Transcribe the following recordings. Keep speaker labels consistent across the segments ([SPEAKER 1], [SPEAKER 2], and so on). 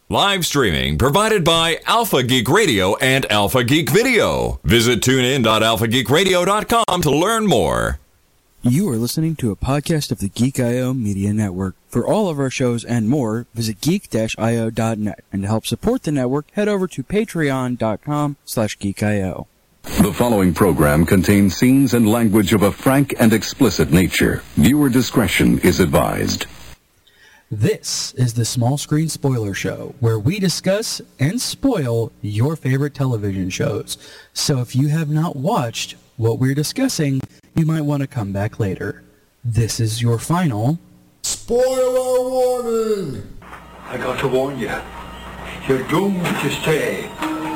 [SPEAKER 1] Live streaming provided by Alpha Geek Radio and Alpha Geek Video. Visit tunein.alphageekradio.com to learn more.
[SPEAKER 2] You are listening to a podcast of the Geek.io Media Network. For all of our shows and more, visit geek-io.net. And to help support the network, head over to patreon.com/geek.io.
[SPEAKER 3] The following program contains scenes and language of a frank and explicit nature. Viewer discretion is advised.
[SPEAKER 2] This is the Small Screen Spoiler Show, where we discuss and spoil your favorite television shows. So if you have not watched what we're discussing, you might want to come back later. This is your final
[SPEAKER 4] spoiler warning.
[SPEAKER 5] I got to warn you. You're doomed to stay.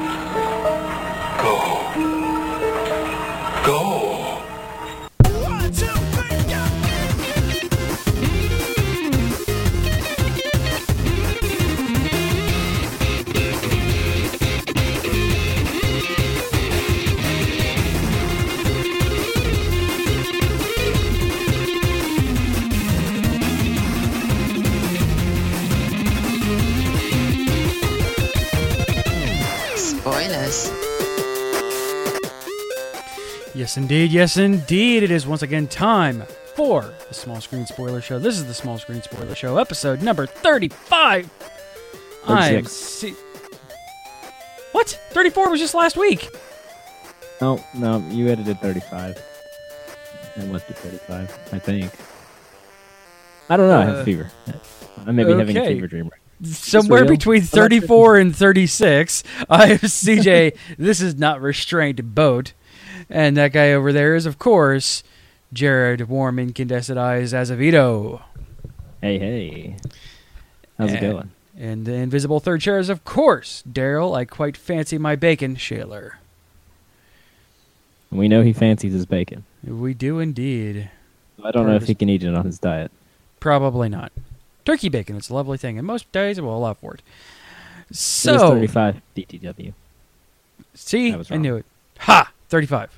[SPEAKER 5] Go. Go.
[SPEAKER 6] Yes, indeed. It is once again time for the Small Screen Spoiler Show. This is the Small Screen Spoiler Show, episode number 35.
[SPEAKER 7] 36.
[SPEAKER 6] What? 34 was just last week.
[SPEAKER 7] No, you edited 35. I listed 35, I think. I don't know, I have a fever. I may be having a fever dream.
[SPEAKER 6] Somewhere between 34 and 36. I have CJ. This is not restrained boat. And that guy over there is, of course, Jared, warm, incandescent eyes, Azevedo.
[SPEAKER 7] Hey. How's it going?
[SPEAKER 6] And the invisible third chair is, of course, Daryl. I quite fancy my bacon, Shaler.
[SPEAKER 7] We know he fancies his bacon.
[SPEAKER 6] We do indeed.
[SPEAKER 7] I don't know if he can eat it on his diet.
[SPEAKER 6] Probably not. Turkey bacon, it's a lovely thing, and most days we'll allow for it. So,
[SPEAKER 7] it is 35 DTW.
[SPEAKER 6] See? I knew it. Ha! 35.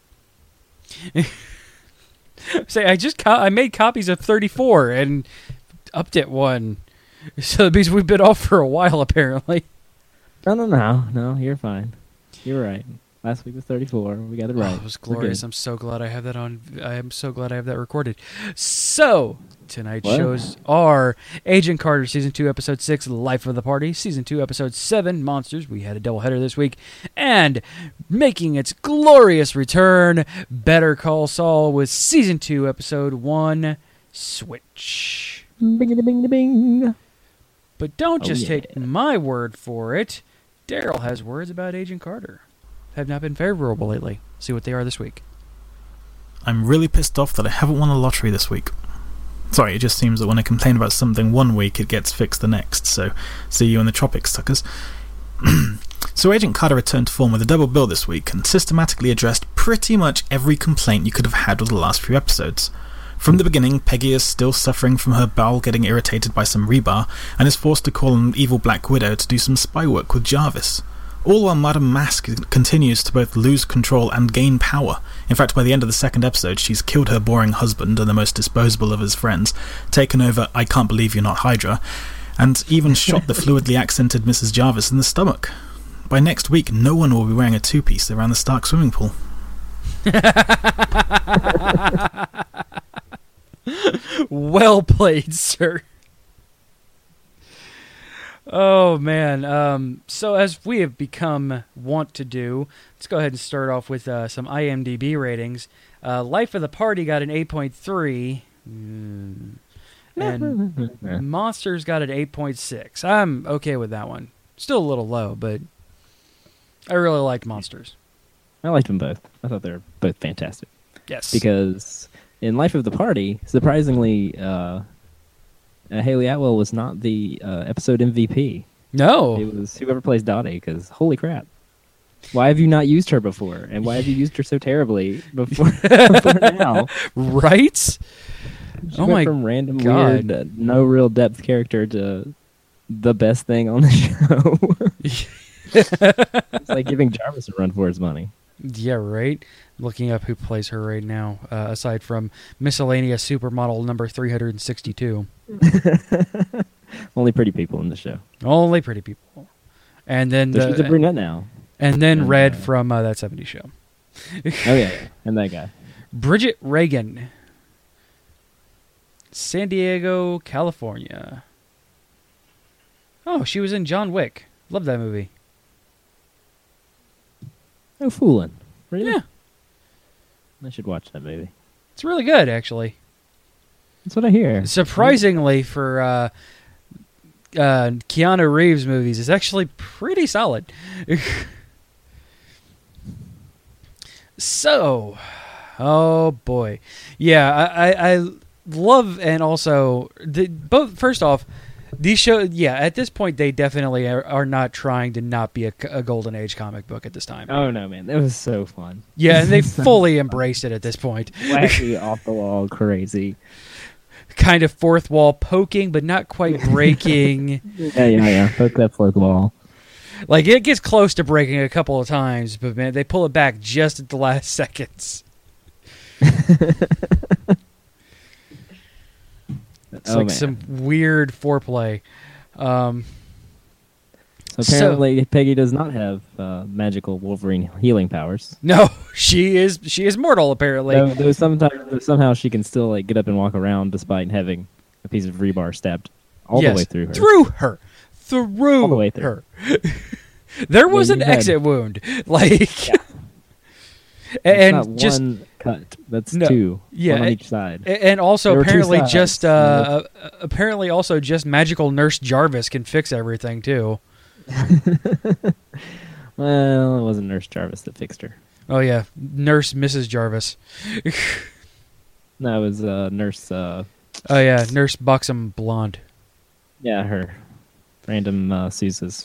[SPEAKER 6] Say, I made copies of 34 and upped it one. So it means we've been off for a while, apparently.
[SPEAKER 7] No, you're fine. You're right. Last week was 34. We got it right.
[SPEAKER 6] Oh, it was glorious. I'm so glad I have that on. I am so glad I have that recorded. So, tonight's shows are Agent Carter, Season 2, Episode 6, Life of the Party, Season 2, Episode 7, Monsters. We had a doubleheader this week. And making its glorious return, Better Call Saul with Season 2, Episode 1, Switch.
[SPEAKER 7] Bing-a-bing-a-bing.
[SPEAKER 6] But don't just take my word for it. Daryl has words about Agent Carter. Have not been favorable lately. See what they are this week.
[SPEAKER 8] I'm really pissed off that I haven't won the lottery this week. Sorry, it just seems that when I complain about something one week, it gets fixed the next, so see you in the tropics, suckers. So Agent Carter returned to form with a double bill this week, and systematically addressed pretty much every complaint you could have had with the last few episodes. From the beginning, Peggy is still suffering from her bowel getting irritated by some rebar, and is forced to call on evil Black Widow to do some spy work with Jarvis. All while Madame Mask continues to both lose control and gain power. In fact, by the end of the second episode, she's killed her boring husband and the most disposable of his friends, taken over I Can't Believe You're Not Hydra, and even shot the fluidly accented Mrs. Jarvis in the stomach. By next week, no one will be wearing a two-piece around the Stark swimming pool.
[SPEAKER 6] Well played, sir. Oh, man. So as we have become wont to do, let's go ahead and start off with some IMDb ratings. Life of the Party got an 8.3, and Monsters got an 8.6. I'm okay with that one. Still a little low, but I really liked Monsters.
[SPEAKER 7] I liked them both. I thought they were both fantastic.
[SPEAKER 6] Yes.
[SPEAKER 7] Because in Life of the Party, surprisingly... Haley Atwell was not the episode MVP.
[SPEAKER 6] No.
[SPEAKER 7] It was whoever plays Dottie, because holy crap. Why have you not used her before? And why have you used her so terribly before now?
[SPEAKER 6] Right?
[SPEAKER 7] She went from random, weird, no real depth character to the best thing on the show. It's like giving Jarvis a run for his money.
[SPEAKER 6] Yeah, right? Looking up who plays her right now, aside from miscellaneous supermodel number 362.
[SPEAKER 7] Well, Only pretty people in the show.
[SPEAKER 6] Only pretty people. And then
[SPEAKER 7] she's a brunette now.
[SPEAKER 6] And then Red from That 70s Show.
[SPEAKER 7] Oh, yeah. And that guy.
[SPEAKER 6] Bridget Regan. San Diego, California. Oh, she was in John Wick. Love that movie.
[SPEAKER 7] No fooling. Really?
[SPEAKER 6] Yeah.
[SPEAKER 7] I should watch that movie.
[SPEAKER 6] It's really good, actually.
[SPEAKER 7] That's what I hear.
[SPEAKER 6] Surprisingly, for Keanu Reeves movies, it's actually pretty solid. So, oh boy. Yeah, I love, and also, both. First off, these shows, yeah, at this point, they definitely are not trying to not be a Golden Age comic book at this time.
[SPEAKER 7] Oh, no, man. That was so fun.
[SPEAKER 6] Yeah, and they fully embraced it at this point.
[SPEAKER 7] Wacky, off the wall, crazy.
[SPEAKER 6] Kind of fourth wall poking, but not quite breaking.
[SPEAKER 7] Yeah. Poke that fourth wall.
[SPEAKER 6] Like, it gets close to breaking a couple of times, but, man, they pull it back just at the last seconds. It's some weird foreplay.
[SPEAKER 7] So apparently, Peggy does not have magical Wolverine healing powers.
[SPEAKER 6] No, she is mortal. Apparently,
[SPEAKER 7] though somehow she can still get up and walk around despite having a piece of rebar stabbed all the way through her.
[SPEAKER 6] All the way through her. There was an exit wound,
[SPEAKER 7] and not just one cut. That's two.
[SPEAKER 6] Yeah,
[SPEAKER 7] one on each side.
[SPEAKER 6] And also apparently just magical Nurse Jarvis can fix everything too.
[SPEAKER 7] Well, it wasn't Nurse Jarvis that fixed her.
[SPEAKER 6] Oh yeah, Nurse Mrs. Jarvis.
[SPEAKER 7] No, it was Nurse.
[SPEAKER 6] Nurse Buxom Blonde.
[SPEAKER 7] Yeah, her random Sousa's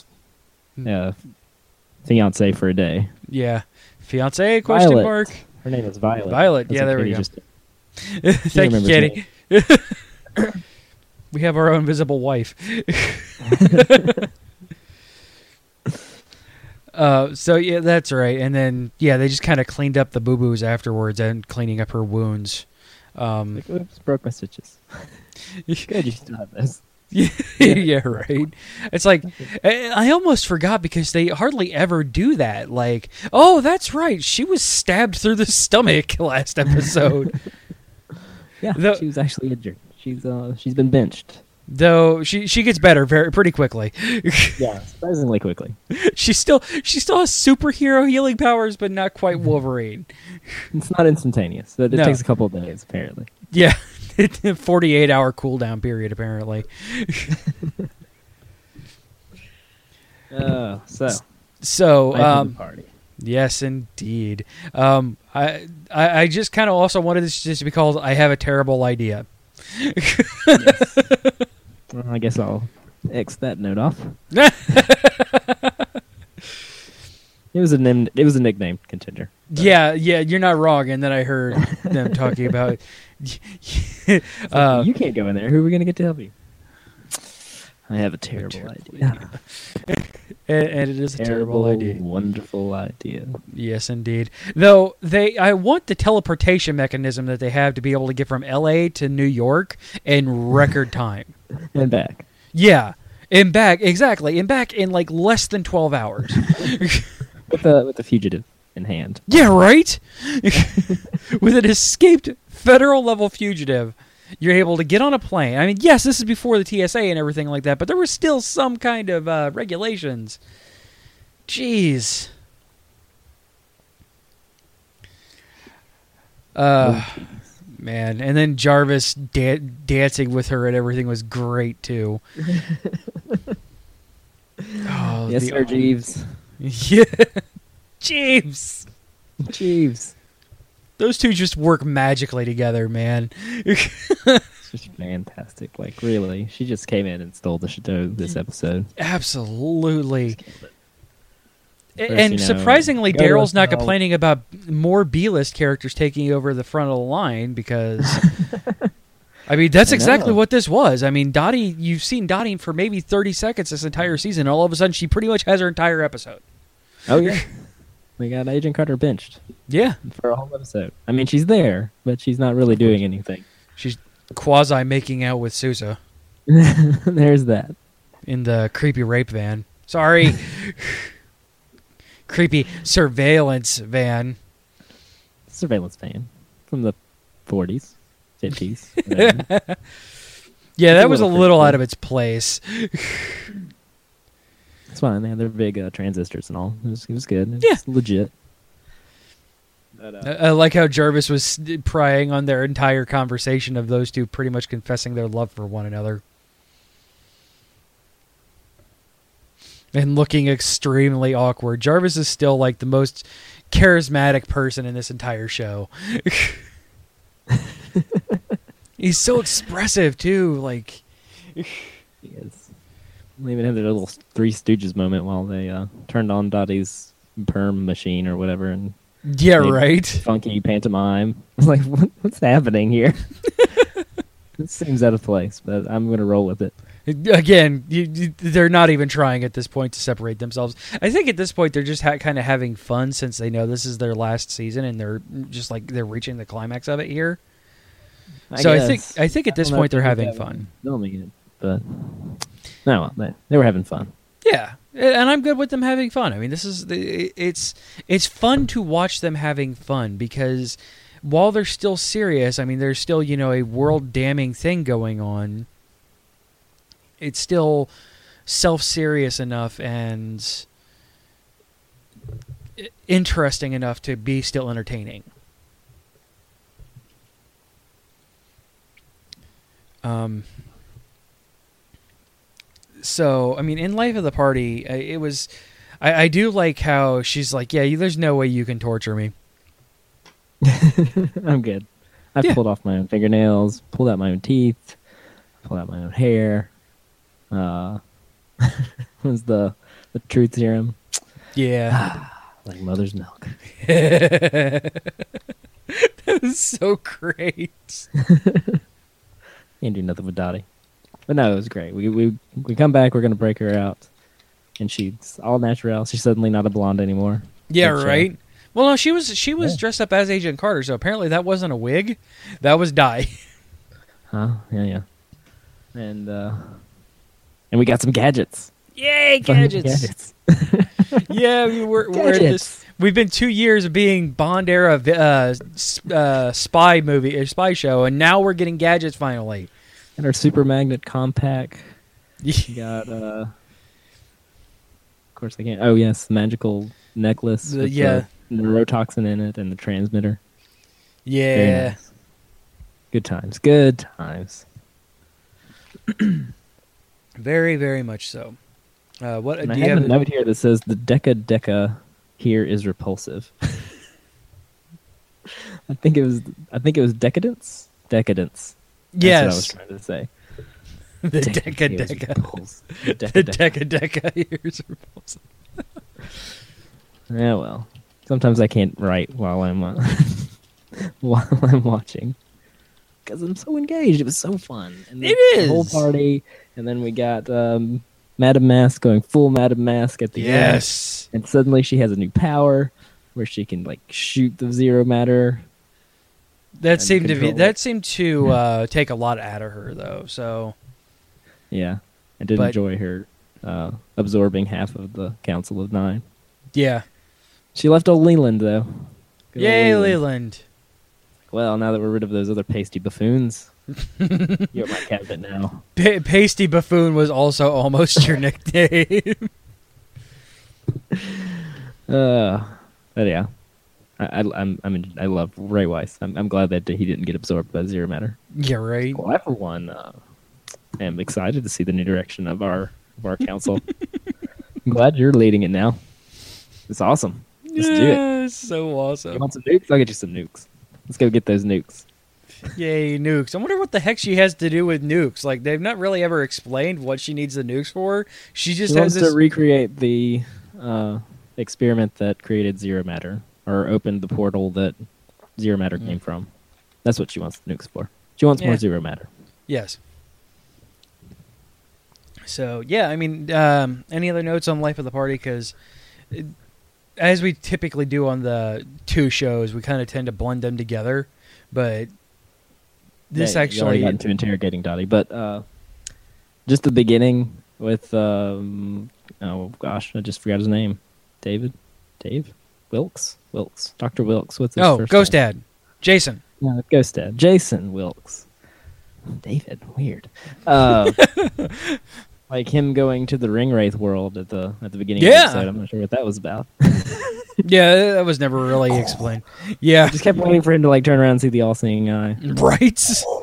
[SPEAKER 7] fiance for a day.
[SPEAKER 6] Yeah, fiance? Question
[SPEAKER 7] Violet.
[SPEAKER 6] mark.
[SPEAKER 7] Her name is Violet.
[SPEAKER 6] Violet.
[SPEAKER 7] That's
[SPEAKER 6] Yeah, there we go.
[SPEAKER 7] Thank
[SPEAKER 6] you, Katie. We have our own invisible wife. So yeah, that's right. And then they just kind of cleaned up the boo-boos afterwards and cleaning up her wounds.
[SPEAKER 7] Oops, broke my stitches. Good, you still have this.
[SPEAKER 6] Yeah, right. It's like, I almost forgot because they hardly ever do that. Like, oh, that's right. She was stabbed through the stomach last episode.
[SPEAKER 7] Yeah, she was actually injured. She's been benched.
[SPEAKER 6] Though she gets better pretty quickly.
[SPEAKER 7] Yeah, surprisingly quickly.
[SPEAKER 6] She still has superhero healing powers, but not quite Wolverine.
[SPEAKER 7] It's not instantaneous. It takes a couple of days, apparently.
[SPEAKER 6] Yeah, 48-hour cooldown period, apparently. So
[SPEAKER 7] party.
[SPEAKER 6] Yes, indeed. I just kind of also wanted this just to be called "I Have a Terrible Idea."
[SPEAKER 7] Yes. Well, I guess I'll X that note off. It was a nickname contender.
[SPEAKER 6] Yeah, you're not wrong. And then I heard them talking about
[SPEAKER 7] you can't go in there. Who are we going to get to help you? I have a terrible idea.
[SPEAKER 6] And it is a terrible idea.
[SPEAKER 7] Wonderful idea.
[SPEAKER 6] Yes, indeed. Though I want the teleportation mechanism that they have to be able to get from L.A. to New York in record time.
[SPEAKER 7] And back.
[SPEAKER 6] Yeah, and back, exactly. And back in like less than 12 hours.
[SPEAKER 7] with the fugitive in hand.
[SPEAKER 6] Yeah, right? With an escaped federal-level fugitive, you're able to get on a plane. I mean, yes, this is before the TSA and everything like that, but there was still some kind of regulations. Jeez. Man, and then Jarvis dancing with her and everything was great, too. Oh,
[SPEAKER 7] yes, sir, Jeeves.
[SPEAKER 6] Yeah. Jeeves. Those two just work magically together, man.
[SPEAKER 7] It's just fantastic. Like, really. She just came in and stole the show this episode.
[SPEAKER 6] Absolutely. And surprisingly, Daryl's not complaining about more B-list characters taking over the front of the line because... I mean, that's exactly what this was. I mean, Dottie, you've seen Dottie for maybe 30 seconds this entire season, and all of a sudden she pretty much has her entire episode.
[SPEAKER 7] Oh, yeah. We got Agent Carter benched.
[SPEAKER 6] Yeah.
[SPEAKER 7] For a whole episode. I mean, she's there, but she's not really doing anything.
[SPEAKER 6] She's quasi making out with Sousa.
[SPEAKER 7] There's that.
[SPEAKER 6] in the creepy rape van. Sorry. Creepy surveillance van.
[SPEAKER 7] Surveillance van from the 40s, 50s.
[SPEAKER 6] Yeah, that was a little out of its place.
[SPEAKER 7] It's fine. They had their big transistors and all. It was good.
[SPEAKER 6] Yeah.
[SPEAKER 7] It's legit.
[SPEAKER 6] I like how Jarvis was prying on their entire conversation of those two pretty much confessing their love for one another. And looking extremely awkward. Jarvis is still like the most charismatic person in this entire show. He's so expressive too. Like,
[SPEAKER 7] he is. They even had their little Three Stooges moment while they turned on Dottie's perm machine or whatever, and
[SPEAKER 6] right,
[SPEAKER 7] funky pantomime. I was like, what's happening here? It seems out of place, but I'm going to roll with it.
[SPEAKER 6] Again, they're not even trying at this point to separate themselves. I think at this point they're just kind of having fun since they know this is their last season and they're just like they're reaching the climax of it here. I think at this point they're having fun.
[SPEAKER 7] Filming it, but no, they were having fun.
[SPEAKER 6] Yeah, and I'm good with them having fun. I mean, it's fun to watch them having fun because while they're still serious, I mean, there's still a world damning thing going on. It's still self-serious enough and interesting enough to be still entertaining. So, I mean, in Life of the Party, it was... I do like how she's like, yeah, there's no way you can torture me.
[SPEAKER 7] I'm good. I've pulled off my own fingernails, pulled out my own teeth, pulled out my own hair. Was the truth serum?
[SPEAKER 6] Yeah.
[SPEAKER 7] Like mother's milk.
[SPEAKER 6] That was so great.
[SPEAKER 7] Can't do nothing with Dottie. But no, it was great. We come back, we're gonna break her out. And she's all natural. She's suddenly not a blonde anymore.
[SPEAKER 6] Yeah, right. Well, no, she was dressed up as Agent Carter, so apparently that wasn't a wig. That was dye.
[SPEAKER 7] Huh? Yeah. And we got some gadgets.
[SPEAKER 6] Yay, gadgets! Yeah, we've been 2 years of being Bond era spy show, and now we're getting gadgets finally.
[SPEAKER 7] And our super magnet compact. We got of course I can't. Oh yes, the magical necklace. With the neurotoxin in it and the transmitter.
[SPEAKER 6] Yeah.
[SPEAKER 7] Very nice. Good times. Good times.
[SPEAKER 6] Very, very much so. What
[SPEAKER 7] and
[SPEAKER 6] do
[SPEAKER 7] I
[SPEAKER 6] you
[SPEAKER 7] have
[SPEAKER 6] have
[SPEAKER 7] a note here that says the Deca here is repulsive. I think it was decadence. Decadence.
[SPEAKER 6] Yes.
[SPEAKER 7] That's what I was trying to say.
[SPEAKER 6] The Deca. The Deca here's repulsive.
[SPEAKER 7] Yeah, well, sometimes I can't write while I'm watching because I'm so engaged. It was so fun. And
[SPEAKER 6] it is
[SPEAKER 7] the whole party, and then we got Madame Mask going full Madame Mask at the end, and suddenly she has a new power where she can like shoot the zero matter.
[SPEAKER 6] That seemed to take a lot out of her though. So
[SPEAKER 7] yeah, I did enjoy her absorbing half of the Council of Nine.
[SPEAKER 6] Yeah.
[SPEAKER 7] She left old Leland, though. Good
[SPEAKER 6] Yay, Leland.
[SPEAKER 7] Well, now that we're rid of those other pasty buffoons, you're my cabinet now.
[SPEAKER 6] Pasty buffoon was also almost your nickname.
[SPEAKER 7] But yeah. I love Ray Weiss. I'm glad that he didn't get absorbed by Zero Matter.
[SPEAKER 6] Yeah, right.
[SPEAKER 7] Well, I, for one, am excited to see the new direction of our council. I'm glad you're leading it now. It's awesome. Let's do it.
[SPEAKER 6] It's so awesome.
[SPEAKER 7] You want some nukes? I'll get you some nukes. Let's go get those nukes.
[SPEAKER 6] Yay, nukes. I wonder what the heck she has to do with nukes. Like, they've not really ever explained what she needs the nukes for. She
[SPEAKER 7] wants to recreate the experiment that created Zero Matter, or opened the portal that Zero Matter came from. That's what she wants the nukes for. She wants more Zero Matter.
[SPEAKER 6] Yes. So, yeah, I mean, any other notes on Life of the Party? Because as we typically do on the two shows, we kind of tend to blend them together. But this actually...
[SPEAKER 7] You already got into interrogating Dottie. But just the beginning, with oh gosh, I just forgot his name. Dave Wilkes, Dr. Wilkes. What's his first
[SPEAKER 6] Ghost
[SPEAKER 7] name?
[SPEAKER 6] Dad, Jason.
[SPEAKER 7] Yeah, Ghost Dad, Jason Wilkes. David, weird. Like him going to the Ringwraith world at the beginning of the episode. I'm not sure what that was about.
[SPEAKER 6] Yeah, that was never really explained. Yeah,
[SPEAKER 7] I just kept waiting for him to like turn around and see the all-seeing eye.
[SPEAKER 6] Right.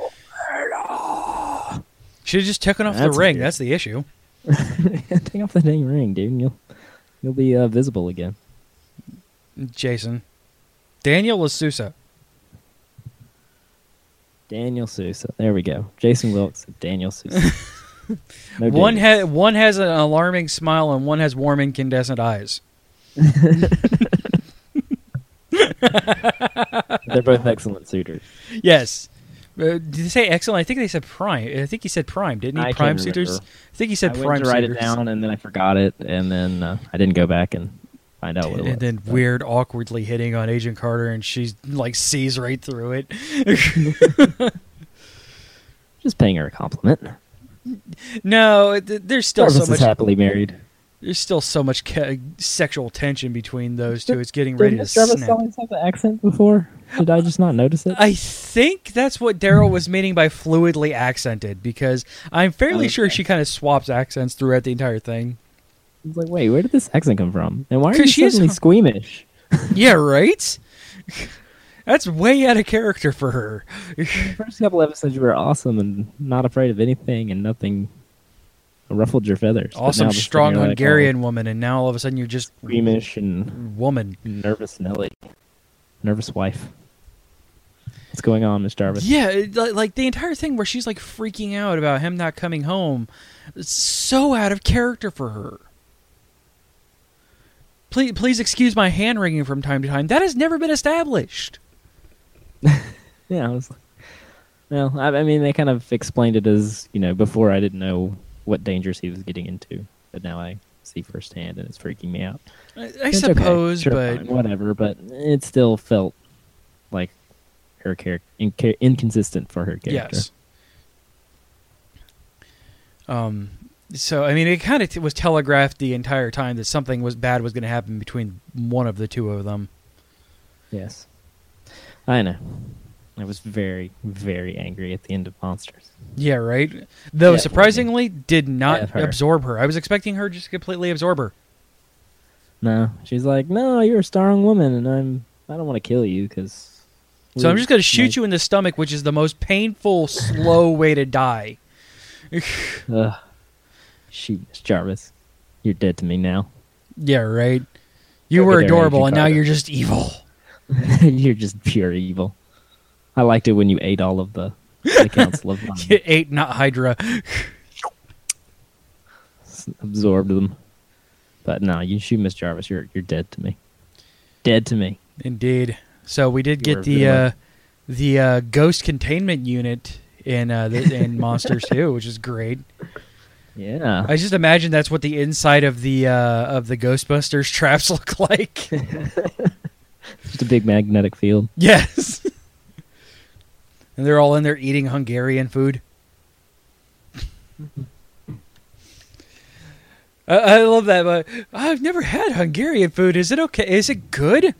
[SPEAKER 6] Should have just taken off the ring. Weird. That's the issue.
[SPEAKER 7] Take off the dang ring, dude. And you'll be visible again.
[SPEAKER 6] Jason. Daniel LaSousa.
[SPEAKER 7] Daniel Sousa. There we go. Jason Wilkes, Daniel Sousa. No
[SPEAKER 6] one has an alarming smile and one has warm incandescent eyes.
[SPEAKER 7] They're both excellent suitors.
[SPEAKER 6] Yes. Did they say excellent? I think they said prime. I think he said prime, didn't he? Prime suitors? I think he said prime suitors.
[SPEAKER 7] I went to write it down and then I forgot it and then I didn't go back and find out what it was.
[SPEAKER 6] And then weird, awkwardly hitting on Agent Carter and she like sees right through it.
[SPEAKER 7] Just paying her a compliment.
[SPEAKER 6] No, there's still
[SPEAKER 7] Jarvis
[SPEAKER 6] so much
[SPEAKER 7] is happily married.
[SPEAKER 6] There's still so much sexual tension between those two. It's getting ready to snap.
[SPEAKER 7] Did Jarvis always have the accent before? Did I just not notice it?
[SPEAKER 6] I think that's what Daryl was meaning by fluidly accented, because I'm fairly sure she kind of swaps accents throughout the entire thing.
[SPEAKER 7] It's like, wait, where did this accent come from? And why are you suddenly squeamish?
[SPEAKER 6] Yeah, right? That's way out of character for her.
[SPEAKER 7] The first couple episodes, you were awesome and not afraid of anything, and nothing ruffled your feathers.
[SPEAKER 6] Awesome, strong Hungarian woman, and now all of a sudden you're just
[SPEAKER 7] squeamish and
[SPEAKER 6] woman,
[SPEAKER 7] nervous Nelly, nervous wife. What's going on, Miss Jarvis?
[SPEAKER 6] Yeah, like the entire thing where she's like freaking out about him not coming home. It's so out of character for her. Please excuse my hand wringing from time to time. That has never been established.
[SPEAKER 7] Yeah, I was like, well, I mean, they kind of explained it as, before I didn't know what dangers he was getting into, but now I see firsthand and it's freaking me out.
[SPEAKER 6] I suppose, okay. But
[SPEAKER 7] fine, whatever. But it still felt like her character inconsistent for her character.
[SPEAKER 6] Yes. So I mean, it kind of was telegraphed the entire time that something bad was going to happen between one of the two of them.
[SPEAKER 7] Yes, I know. I was very, very angry at the end of Monsters.
[SPEAKER 6] Yeah, right? Though surprisingly, did not absorb her. I was expecting her just to completely absorb her.
[SPEAKER 7] No. She's like, no, you're a strong woman, and I don't want to kill you, because...
[SPEAKER 6] So I'm just going to shoot you in the stomach, which is the most painful, slow way to die.
[SPEAKER 7] Shoot, Miss Jarvis. You're dead to me now.
[SPEAKER 6] Yeah, right? You were adorable, and now you're just evil.
[SPEAKER 7] You're just pure evil. I liked it when you ate all of the Council of Nine.
[SPEAKER 6] You ate not Hydra.
[SPEAKER 7] Absorbed them. But no, you shoot Miss Jarvis, you're dead to me. Dead to me.
[SPEAKER 6] Indeed. So we did get the ghost containment unit in Monsters 2, which is great.
[SPEAKER 7] Yeah.
[SPEAKER 6] I just imagine that's what the inside of the Ghostbusters traps look like.
[SPEAKER 7] Just a big magnetic field.
[SPEAKER 6] Yes. And they're all in there eating Hungarian food. I love that, but I've never had Hungarian food. Is it okay? Is it good?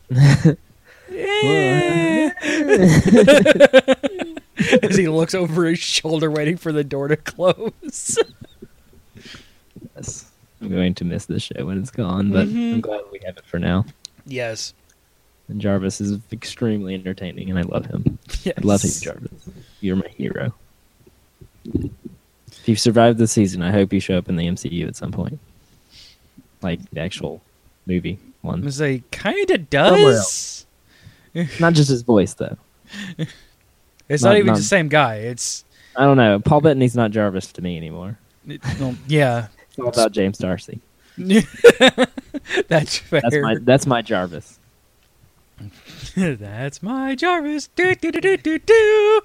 [SPEAKER 6] As he looks over his shoulder waiting for the door to close.
[SPEAKER 7] Yes. I'm going to miss this show when it's gone, but I'm glad we have it for now.
[SPEAKER 6] Yes.
[SPEAKER 7] And Jarvis is extremely entertaining, and I love him.
[SPEAKER 6] Yes.
[SPEAKER 7] I love you, Jarvis. You're my hero. If you've survived this season, I hope you show up in the MCU at some point. Like the actual movie one.
[SPEAKER 6] Because he kind of does.
[SPEAKER 7] Not just his voice, though.
[SPEAKER 6] It's not even the same guy. It's
[SPEAKER 7] I don't know. Paul Bettany's not Jarvis to me anymore.
[SPEAKER 6] Yeah.
[SPEAKER 7] It's all about James Darcy.
[SPEAKER 6] That's fair.
[SPEAKER 7] That's my Jarvis.
[SPEAKER 6] That's my Jarvis. Do, do, do, do, do, do.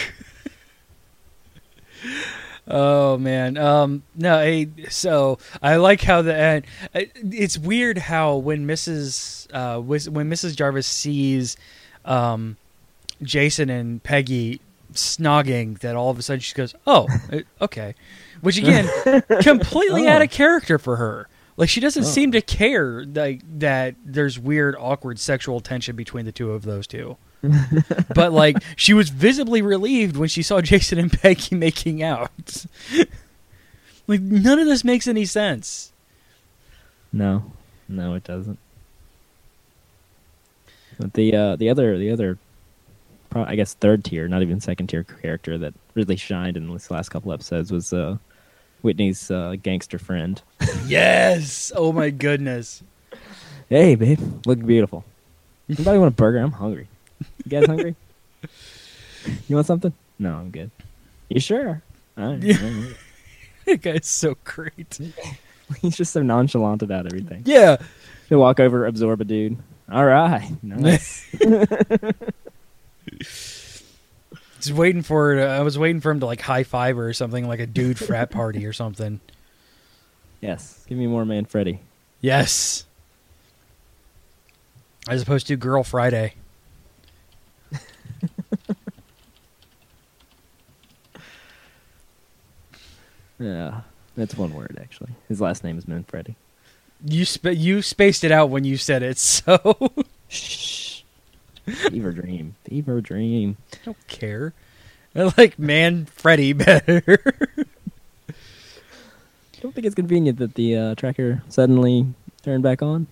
[SPEAKER 6] Oh man. No. So I like how it's weird how when Mrs. Jarvis sees Jason and Peggy snogging that all of a sudden she goes, "Oh, okay," which again, completely out of character for her. Like she doesn't seem to care that there's weird, awkward sexual tension between the two of those two. But like she was visibly relieved when she saw Jason and Peggy making out. Like none of this makes any sense.
[SPEAKER 7] No, it doesn't. But the other, I guess third tier, not even second tier character that really shined in this last couple episodes was Whitney's gangster friend.
[SPEAKER 6] Yes! Oh my goodness.
[SPEAKER 7] Hey, babe, looking beautiful. Anybody want a burger? I'm hungry. You guys hungry? You want something? No, I'm good. You sure? All right.
[SPEAKER 6] Yeah. That guy's so great.
[SPEAKER 7] He's just so nonchalant about everything.
[SPEAKER 6] Yeah.
[SPEAKER 7] He'll walk over, absorb a dude. All right. Nice.
[SPEAKER 6] Just waiting for I was waiting for him to like high five her or something, like a dude frat party or something.
[SPEAKER 7] Yes. Give me more Manfredi.
[SPEAKER 6] Yes. As opposed to Girl Friday.
[SPEAKER 7] Yeah. That's one word, actually. His last name is Manfredi.
[SPEAKER 6] You spaced it out when you said it, so...
[SPEAKER 7] Shh. Fever dream. Fever dream.
[SPEAKER 6] I don't care. I like Manfredi better.
[SPEAKER 7] Don't think it's convenient that the tracker suddenly turned back on.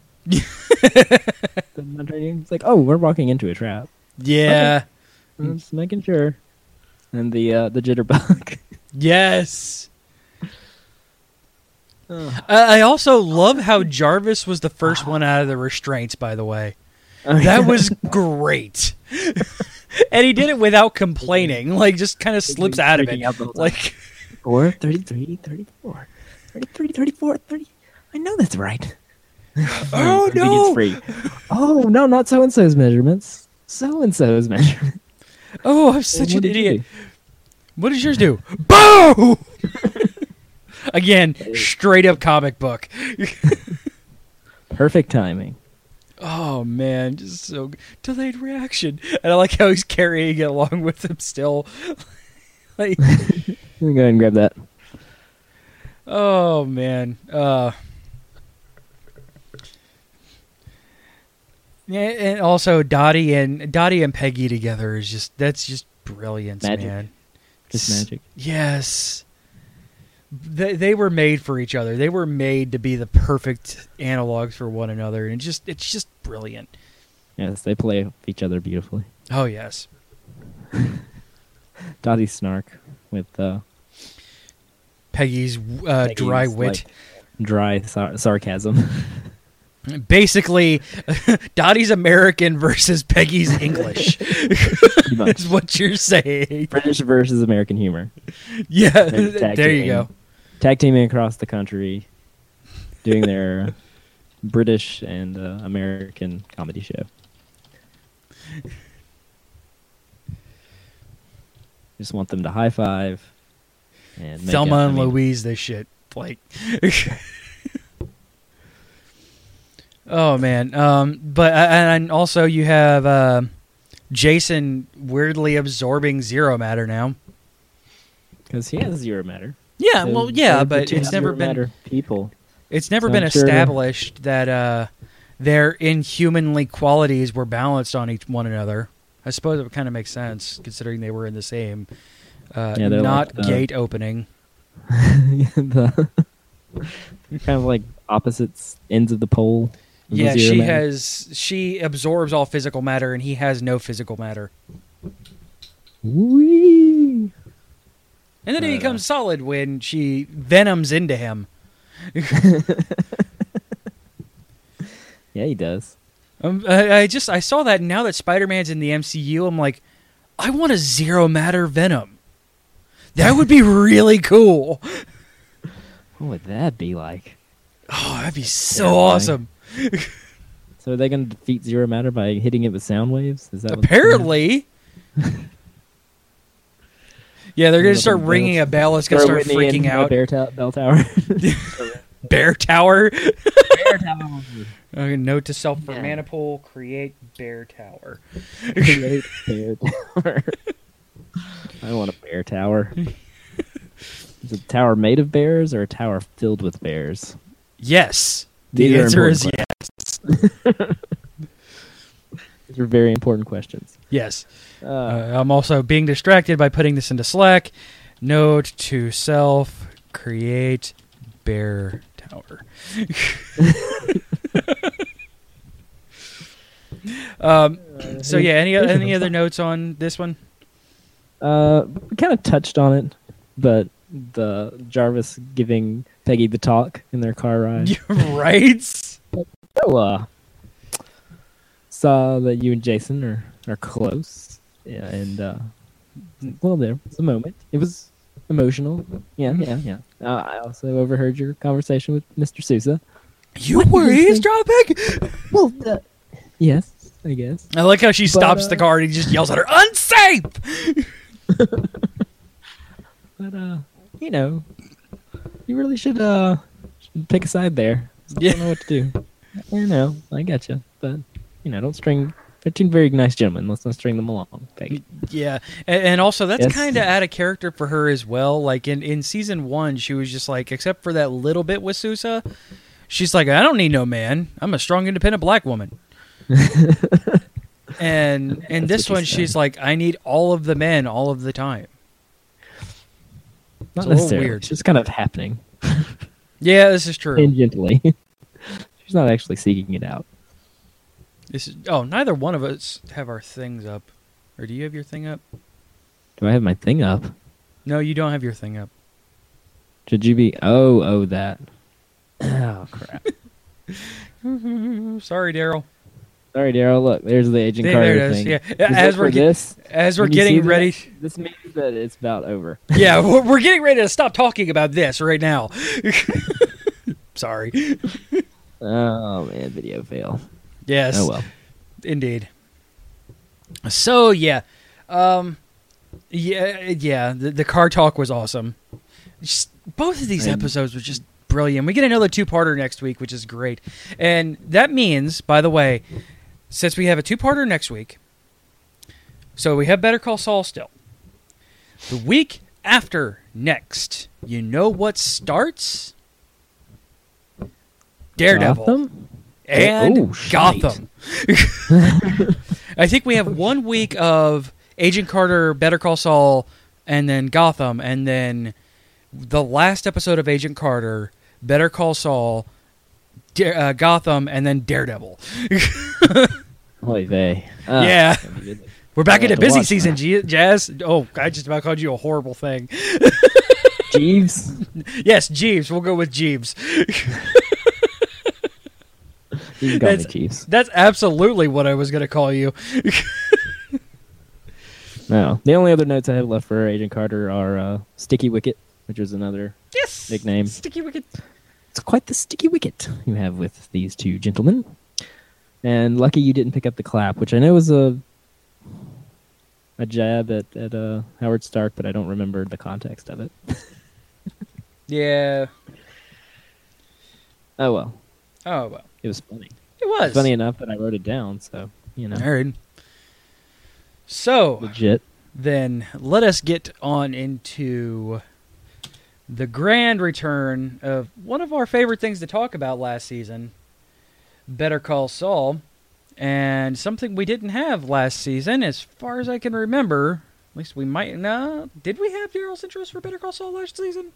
[SPEAKER 7] It's like, oh, we're walking into a trap.
[SPEAKER 6] Yeah.
[SPEAKER 7] Okay. I'm just making sure. And the jitterbug.
[SPEAKER 6] Yes. I also love how Jarvis was the first one out of the restraints, by the way. That was great. And he did it without complaining. Like, just kind of slips out of it. Like
[SPEAKER 7] 4, 33, 34. 33, 34, 30. I know that's right.
[SPEAKER 6] Oh, no.
[SPEAKER 7] Free. Oh, no, not so-and-so's measurements. So-and-so's measurements.
[SPEAKER 6] Oh, I'm such an idiot. What does yours do? Boom! Again, straight up comic book.
[SPEAKER 7] Perfect timing.
[SPEAKER 6] Oh, man. Just so delayed reaction. And I like how he's carrying it along with him still. Like,
[SPEAKER 7] let me go ahead and grab that.
[SPEAKER 6] Oh, man. Yeah, and also Dottie and Peggy together is just brilliance,
[SPEAKER 7] magic.
[SPEAKER 6] Man.
[SPEAKER 7] Just magic.
[SPEAKER 6] Yes. They were made for each other. They were made to be the perfect analogs for one another, and it's just brilliant.
[SPEAKER 7] Yes, they play each other beautifully.
[SPEAKER 6] Oh yes.
[SPEAKER 7] Dottie's snark with
[SPEAKER 6] Peggy's dry wit,
[SPEAKER 7] like, dry sarcasm.
[SPEAKER 6] Basically, Dottie's American versus Peggy's English is what you're saying.
[SPEAKER 7] British versus American humor.
[SPEAKER 6] Yeah, there you go.
[SPEAKER 7] Tag teaming across the country, doing their British and American comedy show. Just want them to high five and
[SPEAKER 6] Thelma and Louise this shit. Like, oh man. But and also you have Jason weirdly absorbing zero matter now
[SPEAKER 7] because he has zero matter.
[SPEAKER 6] Yeah, well, yeah, but it's never been
[SPEAKER 7] people.
[SPEAKER 6] It's never been established that their inhumanly qualities were balanced on one another. I suppose it kind of makes sense considering they were in the same not like gate opening.
[SPEAKER 7] Kind of like opposite ends of the pole.
[SPEAKER 6] Yeah, she absorbs all physical matter and he has no physical matter.
[SPEAKER 7] Whee!
[SPEAKER 6] And then he becomes solid when she venoms into him.
[SPEAKER 7] Yeah, he does.
[SPEAKER 6] I saw that now that Spider-Man's in the MCU, I'm like, I want a zero matter Venom. That would be really cool.
[SPEAKER 7] What would that be like?
[SPEAKER 6] Oh, that'd be so awesome.
[SPEAKER 7] So are they going to defeat zero matter by hitting it with sound waves? Is that
[SPEAKER 6] apparently? Yeah, they're going to start ringing a bell. It's going to start freaking out.
[SPEAKER 7] Bell tower.
[SPEAKER 6] Bear tower?
[SPEAKER 7] Bear tower.
[SPEAKER 6] Note to self for Maniple, create bear tower.
[SPEAKER 7] Create bear tower. I want a bear tower. Is it a tower made of bears or a tower filled with bears?
[SPEAKER 6] Yes. The answer is yes.
[SPEAKER 7] These are very important questions.
[SPEAKER 6] Yes. I'm also being distracted by putting this into Slack. Note to self, create bear tower. So yeah, any other notes on this one?
[SPEAKER 7] We kind of touched on it, but the Jarvis giving Peggy the talk in their car ride.
[SPEAKER 6] You're right.
[SPEAKER 7] So, saw that you and Jason are close. Yeah, and well, there was a moment. It was emotional. Yeah. I also overheard your conversation with Mr. Sousa.
[SPEAKER 6] You were eavesdropping?
[SPEAKER 7] Well, yes, I guess.
[SPEAKER 6] I like how she stops the car and he just yells at her, "Unsafe!"
[SPEAKER 7] But you really should pick a side there. I don't know what to do. I know, I get you, but don't string. They're two very nice gentlemen. Let's not string them along. Peggy.
[SPEAKER 6] Yeah, and also that's kind of out of character for her as well. Like in season 1, she was just like, except for that little bit with Sousa, she's like, I don't need no man. I'm a strong, independent black woman. And in this one, she's like, I need all of the men all of the time.
[SPEAKER 7] Not necessarily. Weird. It's just kind of happening.
[SPEAKER 6] Yeah, this is true.
[SPEAKER 7] Tangentially. She's not actually seeking it out.
[SPEAKER 6] Neither one of us have our things up. Or do you have your thing up?
[SPEAKER 7] Do I have my thing up?
[SPEAKER 6] No, you don't have your thing up.
[SPEAKER 7] Should you be... Oh, that. Oh, crap.
[SPEAKER 6] Sorry, Daryl.
[SPEAKER 7] Sorry, Daryl. Look, there's the Agent Carter thing.
[SPEAKER 6] Yeah. As we're getting ready...
[SPEAKER 7] This means that it's about over.
[SPEAKER 6] Yeah, we're getting ready to stop talking about this right now. Sorry.
[SPEAKER 7] Oh, man, video fail.
[SPEAKER 6] Yes.
[SPEAKER 7] Oh, well.
[SPEAKER 6] Indeed. So, yeah. The car talk was awesome. Both of these episodes were just brilliant. We get another 2-parter next week, which is great. And that means, by the way, since we have a 2-parter next week, so we have Better Call Saul still. The week after next, you know what starts? Daredevil.
[SPEAKER 7] Gotham?
[SPEAKER 6] And Gotham. I think we have 1 week of Agent Carter, Better Call Saul, and then Gotham, and then the last episode of Agent Carter, Better Call Saul, Gotham, and then Daredevil.
[SPEAKER 7] Oy vey.
[SPEAKER 6] Yeah. We're back into busy season, Jazz. Oh, I just about called you a horrible thing.
[SPEAKER 7] Jeeves?
[SPEAKER 6] Yes, Jeeves. We'll go with Jeeves.
[SPEAKER 7] You can call me Jeeves.
[SPEAKER 6] That's absolutely what I was going to call you.
[SPEAKER 7] No. The only other notes I have left for Agent Carter are Sticky Wicket, which is another nickname.
[SPEAKER 6] Sticky Wicket.
[SPEAKER 7] It's quite the sticky wicket you have with these two gentlemen. And lucky you didn't pick up the clap, which I know was a jab at Howard Stark, but I don't remember the context of it.
[SPEAKER 6] Yeah.
[SPEAKER 7] Oh, well. It was funny.
[SPEAKER 6] It was.
[SPEAKER 7] Funny enough that I wrote it down, so,
[SPEAKER 6] I heard. So,
[SPEAKER 7] legit.
[SPEAKER 6] Then, let us get on into the grand return of one of our favorite things to talk about last season, Better Call Saul, and something we didn't have last season, as far as I can remember. At least we might. No, did we have Daryl's interest for Better Call Saul last season?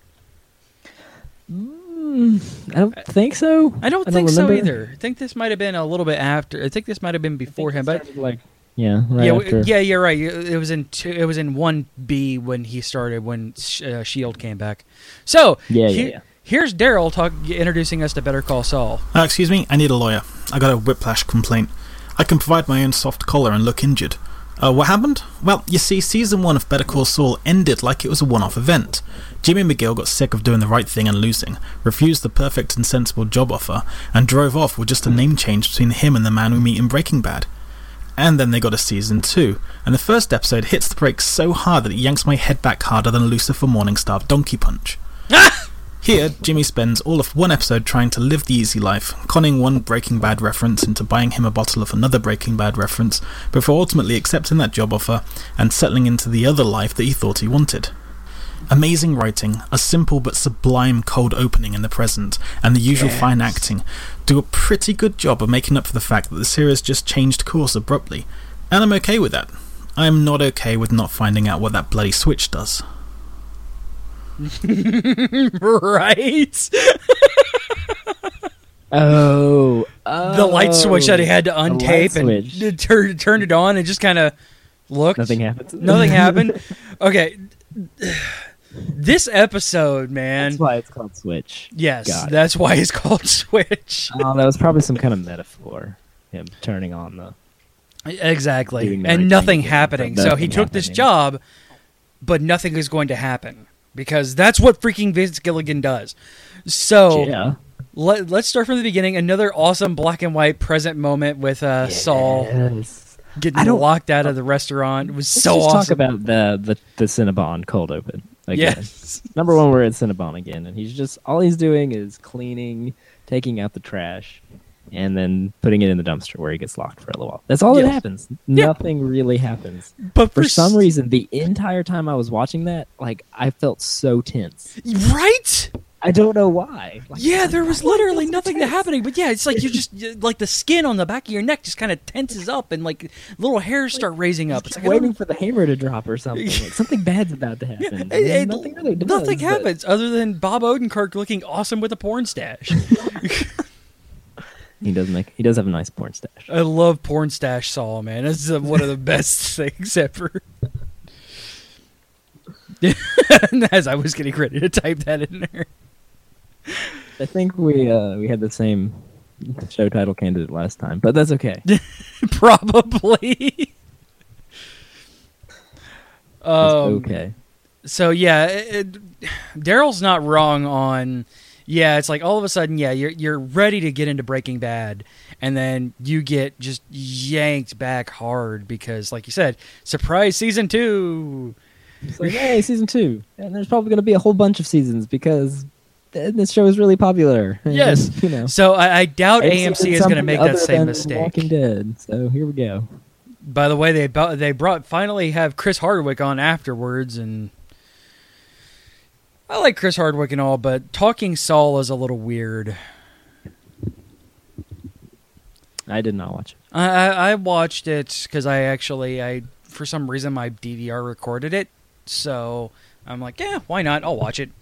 [SPEAKER 7] I don't think so.
[SPEAKER 6] I don't think so either. I think this might have been a little bit after. I think this might have been before him, but
[SPEAKER 7] after.
[SPEAKER 6] Yeah, you're right. It was in 1B when he started, when S.H.I.E.L.D. came back. So here's Daryl introducing us to Better Call Saul.
[SPEAKER 8] Excuse me, I need a lawyer. I got a whiplash complaint. I can provide my own soft collar and look injured. What happened? Well, you see, season 1 of Better Call Saul ended like it was a one-off event. Jimmy McGill got sick of doing the right thing and losing, refused the perfect and sensible job offer, and drove off with just a name change between him and the man we meet in Breaking Bad. And then they got a season 2, and the first episode hits the brakes so hard that it yanks my head back harder than Lucifer Morningstar Donkey Punch. Here, Jimmy spends all of one episode trying to live the easy life, conning one Breaking Bad reference into buying him a bottle of another Breaking Bad reference, before ultimately accepting that job offer and settling into the other life that he thought he wanted. Amazing writing, a simple but sublime cold opening in the present, and the usual fine acting do a pretty good job of making up for the fact that the series just changed course abruptly, and I'm okay with that. I'm not okay with not finding out what that bloody switch does.
[SPEAKER 6] Right?
[SPEAKER 7] The
[SPEAKER 6] light switch that he had to untape
[SPEAKER 7] and
[SPEAKER 6] turn it on and just kind of looked.
[SPEAKER 7] Nothing happens.
[SPEAKER 6] Nothing happened. Okay. This episode, man.
[SPEAKER 7] That's why it's called Switch.
[SPEAKER 6] Yes, that's why it's called Switch.
[SPEAKER 7] Oh, that was probably some kind of metaphor. Him turning on the...
[SPEAKER 6] Exactly. And nothing happening. So he took this job, but nothing is going to happen. Because that's what freaking Vince Gilligan does. So, let's start from the beginning. Another awesome black and white present moment with Saul getting locked out of the restaurant. It was so awesome.
[SPEAKER 7] Let's talk about the Cinnabon cold open again.
[SPEAKER 6] Yes.
[SPEAKER 7] Number one, we're at Cinnabon again, and all he's doing is cleaning, taking out the trash, and then putting it in the dumpster where he gets locked for a little while. That's all that happens. Nothing really happens.
[SPEAKER 6] But
[SPEAKER 7] for some reason, the entire time I was watching that, I felt so tense.
[SPEAKER 6] Right?
[SPEAKER 7] I don't know why.
[SPEAKER 6] There was literally nothing happening. But it's like you just, the skin on the back of your neck just kind of tenses up and little hairs start raising up. It's
[SPEAKER 7] waiting for the hammer to drop or something. Something bad's about to happen. Nothing really does.
[SPEAKER 6] Nothing happens other than Bob Odenkirk looking awesome with a porn stash.
[SPEAKER 7] He does have a nice porn stash.
[SPEAKER 6] I love porn stash Saul, man. This is one of the best things ever. As I was getting ready to type that in there.
[SPEAKER 7] I think we had the same show title candidate last time, but that's okay.
[SPEAKER 6] Probably.
[SPEAKER 7] Okay.
[SPEAKER 6] So Daryl's not wrong on. It's like all of a sudden, you're ready to get into Breaking Bad, and then you get just yanked back hard because, like you said, surprise season 2.
[SPEAKER 7] It's like, hey, season 2, and there's probably going to be a whole bunch of seasons because this show is really popular.
[SPEAKER 6] Yes, So I doubt AMC is going to make that same mistake.
[SPEAKER 7] Walking Dead. So here we go.
[SPEAKER 6] By the way, they finally have Chris Hardwick on afterwards, and I like Chris Hardwick and all, but Talking Saul is a little weird.
[SPEAKER 7] I did not watch it.
[SPEAKER 6] I watched it because I for some reason my DVR recorded it, so I'm like, why not? I'll watch it.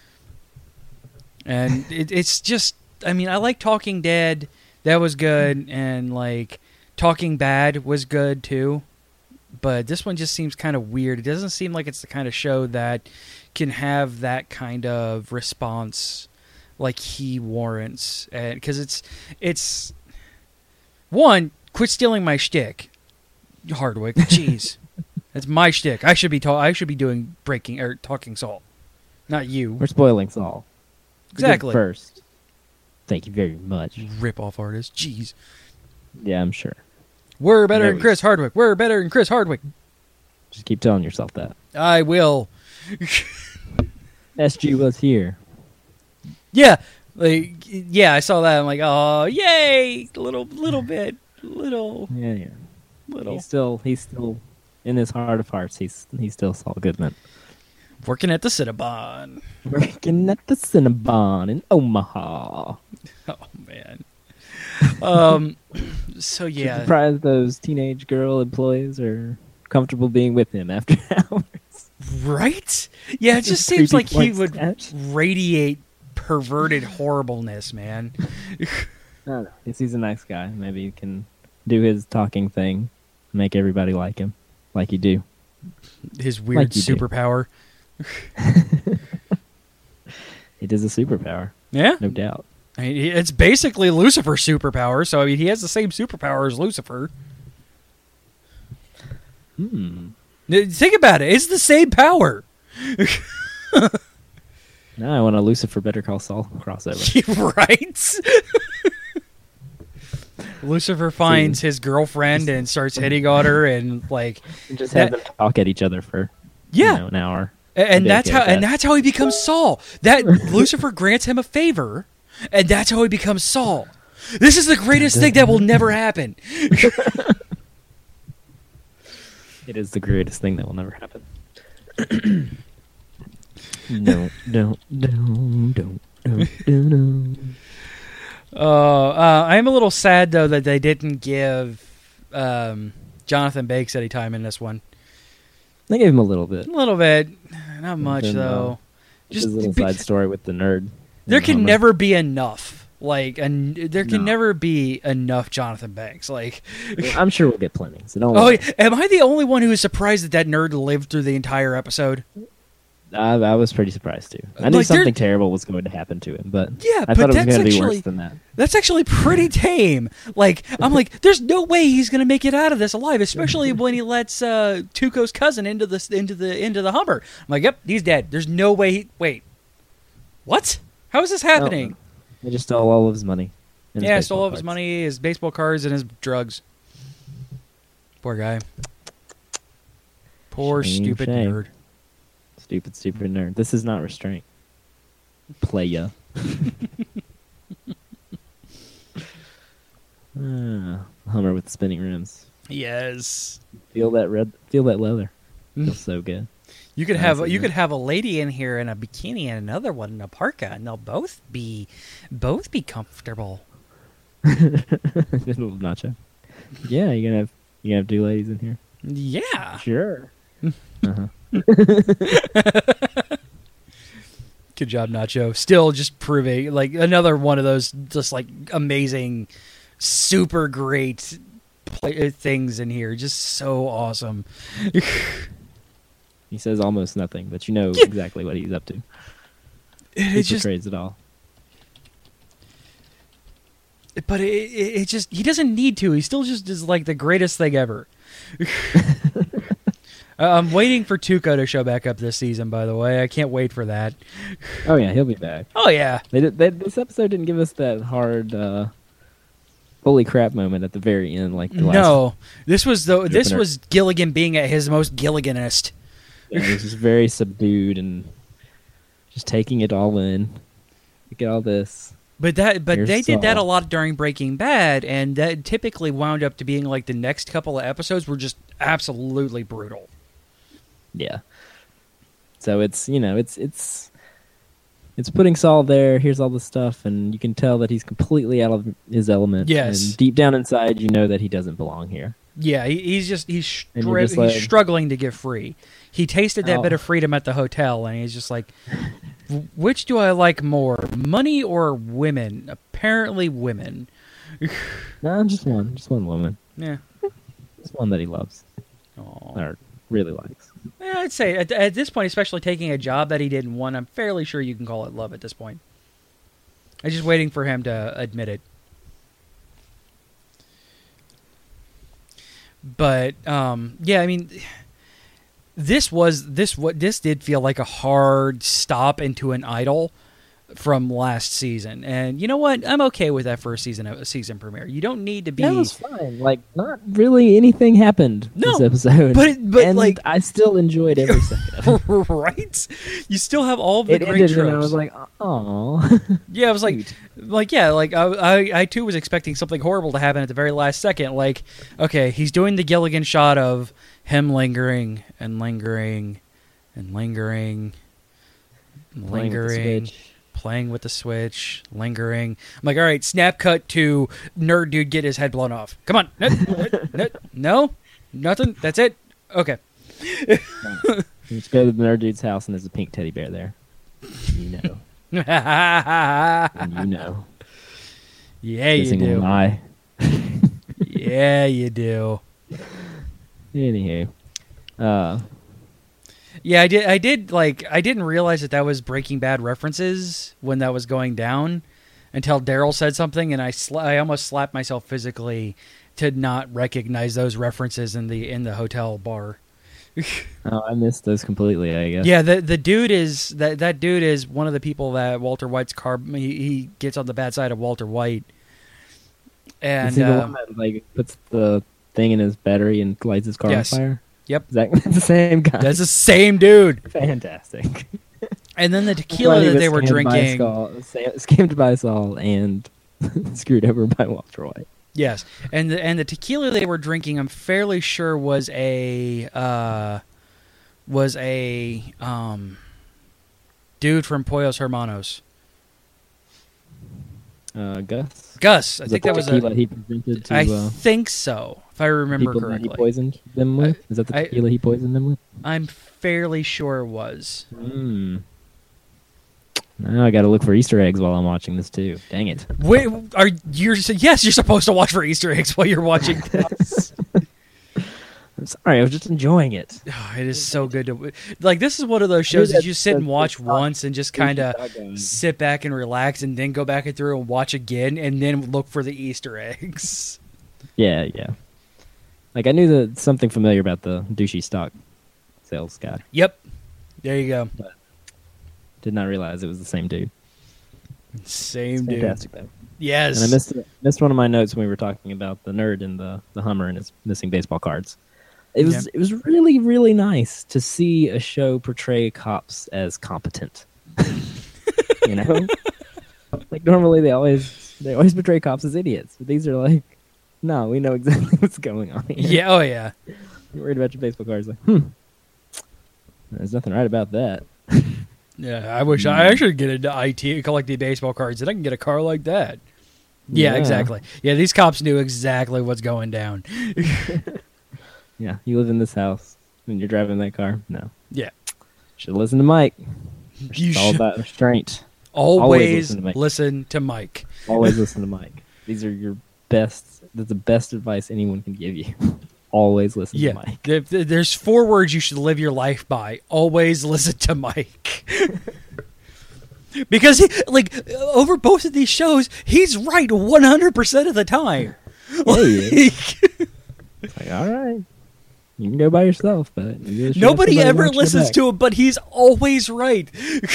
[SPEAKER 6] And it's just, I like Talking Dead, that was good, and Talking Bad was good too, but this one just seems kind of weird. It doesn't seem like it's the kind of show that can have that kind of response like he warrants, because it's one, quit stealing my shtick, Hardwick. Jeez, that's my shtick. I should be doing Talking Saul, not you.
[SPEAKER 7] We're spoiling Saul.
[SPEAKER 6] Exactly.
[SPEAKER 7] First, thank you very much.
[SPEAKER 6] Rip off artist. Jeez.
[SPEAKER 7] Yeah, I'm sure.
[SPEAKER 6] We're better than Chris Hardwick. We're better than Chris Hardwick.
[SPEAKER 7] Just keep telling yourself that.
[SPEAKER 6] I will.
[SPEAKER 7] SG was here.
[SPEAKER 6] Yeah, I saw that. I'm like, oh, yay! Little bit.
[SPEAKER 7] Yeah. Little. He's still in his heart of hearts. He's still Saul Goodman.
[SPEAKER 6] Working at the Cinnabon.
[SPEAKER 7] Working at the Cinnabon in Omaha.
[SPEAKER 6] Oh man. So yeah.
[SPEAKER 7] Surprised those teenage girl employees are comfortable being with him after hours.
[SPEAKER 6] Right? Yeah, it just seems like he would radiate perverted horribleness, man.
[SPEAKER 7] I don't know. He's a nice guy. Maybe he can do his talking thing, make everybody like him, like you do.
[SPEAKER 6] His weird superpower.
[SPEAKER 7] It is a superpower.
[SPEAKER 6] Yeah,
[SPEAKER 7] no doubt.
[SPEAKER 6] It's basically Lucifer's superpower. So he has the same superpower as Lucifer. Think about it. It's the same power.
[SPEAKER 7] Now I want a Lucifer Better Call Saul crossover.
[SPEAKER 6] Right? Lucifer finds his girlfriend and starts hitting on her and
[SPEAKER 7] just have them talk at each other for an hour.
[SPEAKER 6] And that's how he becomes Saul. That Lucifer grants him a favor, and that's how he becomes Saul. This is the greatest thing that will never happen.
[SPEAKER 7] It is the greatest thing that will never happen. No.
[SPEAKER 6] I am a little sad though that they didn't give Jonathan Banks any time in this one.
[SPEAKER 7] They gave him a little bit.
[SPEAKER 6] A little bit, not much though.
[SPEAKER 7] Just a little side story with the nerd.
[SPEAKER 6] There can never be enough. There can never be enough Jonathan Banks. Like,
[SPEAKER 7] I'm sure we'll get plenty. So don't worry.
[SPEAKER 6] Am I the only one who is surprised that nerd lived through the entire episode?
[SPEAKER 7] I was pretty surprised too. I knew something terrible was going to happen to him, but I thought it was going to be worse than that.
[SPEAKER 6] That's actually pretty tame. Like, I'm like, there's no way he's going to make it out of this alive, especially when he lets Tuco's cousin into the Hummer. I'm like, yep, he's dead. There's no way. Wait, what? How is this happening?
[SPEAKER 7] They just stole all of his money.
[SPEAKER 6] Yeah, stole all of his money, his baseball cards, and his drugs. Poor guy. Poor stupid nerd.
[SPEAKER 7] Stupid nerd. This is not restraint. Playa. Hummer with the spinning rims.
[SPEAKER 6] Yes.
[SPEAKER 7] Feel that leather. Feels so good.
[SPEAKER 6] You could have a lady in here in a bikini and another one in a parka, and they'll both be comfortable.
[SPEAKER 7] Little Nacho. Yeah, you're gonna have two ladies in here.
[SPEAKER 6] Yeah.
[SPEAKER 7] Sure.
[SPEAKER 6] Good job, Nacho. Still just proving like another one of those just like amazing, super great things in here. Just so awesome.
[SPEAKER 7] He says almost nothing, but you know exactly what he's up to. He portrays it all.
[SPEAKER 6] But it just he doesn't need to. He still just is like the greatest thing ever. I'm waiting for Tuco to show back up this season, by the way. I can't wait for that.
[SPEAKER 7] Oh, yeah, he'll be back.
[SPEAKER 6] Oh, yeah.
[SPEAKER 7] This episode didn't give us that hard, holy crap moment at the very end. Like the last
[SPEAKER 6] this was Gilligan being at his most Gilliganist.
[SPEAKER 7] Yeah, he was just very subdued and just taking it all in. Look at all this.
[SPEAKER 6] But they did that a lot during Breaking Bad, and that typically wound up to being like the next couple of episodes were just absolutely brutal.
[SPEAKER 7] Yeah. So it's putting Saul there. Here's all the stuff, and you can tell that he's completely out of his element.
[SPEAKER 6] Yes.
[SPEAKER 7] And deep down inside, you know that he doesn't belong here.
[SPEAKER 6] Yeah, he's struggling to get free. He tasted that bit of freedom at the hotel, and he's just like, which do I like more, money or women? Apparently women.
[SPEAKER 7] No, just one woman.
[SPEAKER 6] Yeah.
[SPEAKER 7] Just one that he loves.
[SPEAKER 6] Aww.
[SPEAKER 7] Or really likes.
[SPEAKER 6] Yeah, I'd say at this point, especially taking a job that he didn't want, I'm fairly sure you can call it love at this point. I'm just waiting for him to admit it. But yeah, I mean, this did feel like a hard stop into an idol from last season, and you know what? I'm okay with that for a season premiere. You don't need to be.
[SPEAKER 7] That was fine. Like, not really anything happened this episode,
[SPEAKER 6] but
[SPEAKER 7] and
[SPEAKER 6] like
[SPEAKER 7] I still enjoyed every second of it.
[SPEAKER 6] Right? You still have all of the great
[SPEAKER 7] ended,
[SPEAKER 6] tropes.
[SPEAKER 7] And I was like, oh.
[SPEAKER 6] Yeah, I was like, yeah, like I too was expecting something horrible to happen at the very last second. Like, okay, he's doing the Gilligan shot of him lingering and lingering and lingering and lingering. Playing with the switch, lingering. I'm like, all right, snap cut to nerd dude get his head blown off. Come on. No? Nothing? That's it? Okay.
[SPEAKER 7] You just go to the nerd dude's house and there's a pink teddy bear there. You know. And you know.
[SPEAKER 6] Yeah, you do.
[SPEAKER 7] Eye.
[SPEAKER 6] Yeah, you do.
[SPEAKER 7] Anywho.
[SPEAKER 6] Yeah, I did. I didn't realize that was Breaking Bad references when that was going down until Daryl said something, and I almost slapped myself physically to not recognize those references in the hotel bar.
[SPEAKER 7] Oh, I missed those completely, I guess.
[SPEAKER 6] Yeah, the dude is that dude is one of the people that Walter White's car. He gets on the bad side of Walter White, and
[SPEAKER 7] is he the one that puts the thing in his battery and lights his car on fire?
[SPEAKER 6] Yep.
[SPEAKER 7] That's the same guy.
[SPEAKER 6] That's the same dude.
[SPEAKER 7] Fantastic.
[SPEAKER 6] And then the tequila that they were drinking.
[SPEAKER 7] Scammed by Saul and screwed over by Walter White.
[SPEAKER 6] Yes, and the tequila they were drinking, I'm fairly sure was a dude from Pollos Hermanos.
[SPEAKER 7] Gus.
[SPEAKER 6] Gus, I think that was
[SPEAKER 7] tequila he presented to.
[SPEAKER 6] I think so, if I remember
[SPEAKER 7] people
[SPEAKER 6] correctly.
[SPEAKER 7] That he poisoned them with. Is that the tequila he poisoned them with?
[SPEAKER 6] I'm fairly sure it was.
[SPEAKER 7] Now I got to look for Easter eggs while I'm watching this too. Dang it!
[SPEAKER 6] Wait, yes, you're supposed to watch for Easter eggs while you're watching this.
[SPEAKER 7] I'm sorry, I was just enjoying it.
[SPEAKER 6] Oh, it is so good to like. This is one of those shows that you sit and watch once and just kind of sit back and relax, and then go back through and watch again, and then look for the Easter eggs.
[SPEAKER 7] Yeah. Like I knew that something familiar about the douchey stock sales guy.
[SPEAKER 6] Yep, there you go.
[SPEAKER 7] But did not realize it was the same dude.
[SPEAKER 6] Same dude.
[SPEAKER 7] Fantastic though.
[SPEAKER 6] Yes.
[SPEAKER 7] And I missed one of my notes when we were talking about the nerd and the Hummer and his missing baseball cards. It was really, really nice to see a show portray cops as competent. You know? Like normally they always portray cops as idiots. But these are like, no, we know exactly what's going on here.
[SPEAKER 6] Yeah, oh yeah.
[SPEAKER 7] You're worried about your baseball cards, like, there's nothing right about that.
[SPEAKER 6] Yeah, I wish I should get into IT and collect the baseball cards, and I can get a car like that. Yeah, exactly. Yeah, these cops knew exactly what's going down.
[SPEAKER 7] Yeah, you live in this house and you're driving that car? No.
[SPEAKER 6] Yeah.
[SPEAKER 7] Should listen to Mike.
[SPEAKER 6] It's
[SPEAKER 7] all about restraint.
[SPEAKER 6] Always listen to Mike.
[SPEAKER 7] Always listen to Mike. These are your best. That's the best advice anyone can give you. Always listen to Mike.
[SPEAKER 6] There's 4 words you should live your life by. Always listen to Mike. Because over both of these shows, he's right 100% of the time.
[SPEAKER 7] It's like, all right. You can go by yourself, but
[SPEAKER 6] nobody ever listens to him, but he's always right.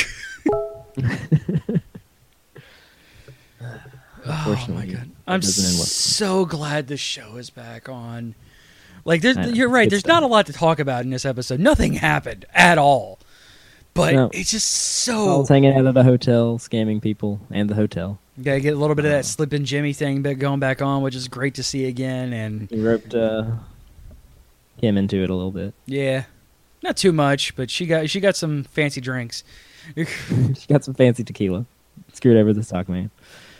[SPEAKER 6] Oh my god! I'm so glad the show is back on. Like, you're right. There's not a lot to talk about in this episode. Nothing happened at all. But it's just so.
[SPEAKER 7] Saul's hanging out at a hotel, scamming people, and the hotel.
[SPEAKER 6] Gotta get a little bit of that Slippin' Jimmy thing going back on, which is great to see again. And
[SPEAKER 7] he roped him into it a little bit.
[SPEAKER 6] Yeah, not too much, but she got some fancy drinks.
[SPEAKER 7] She got some fancy tequila. Screwed over the stock man.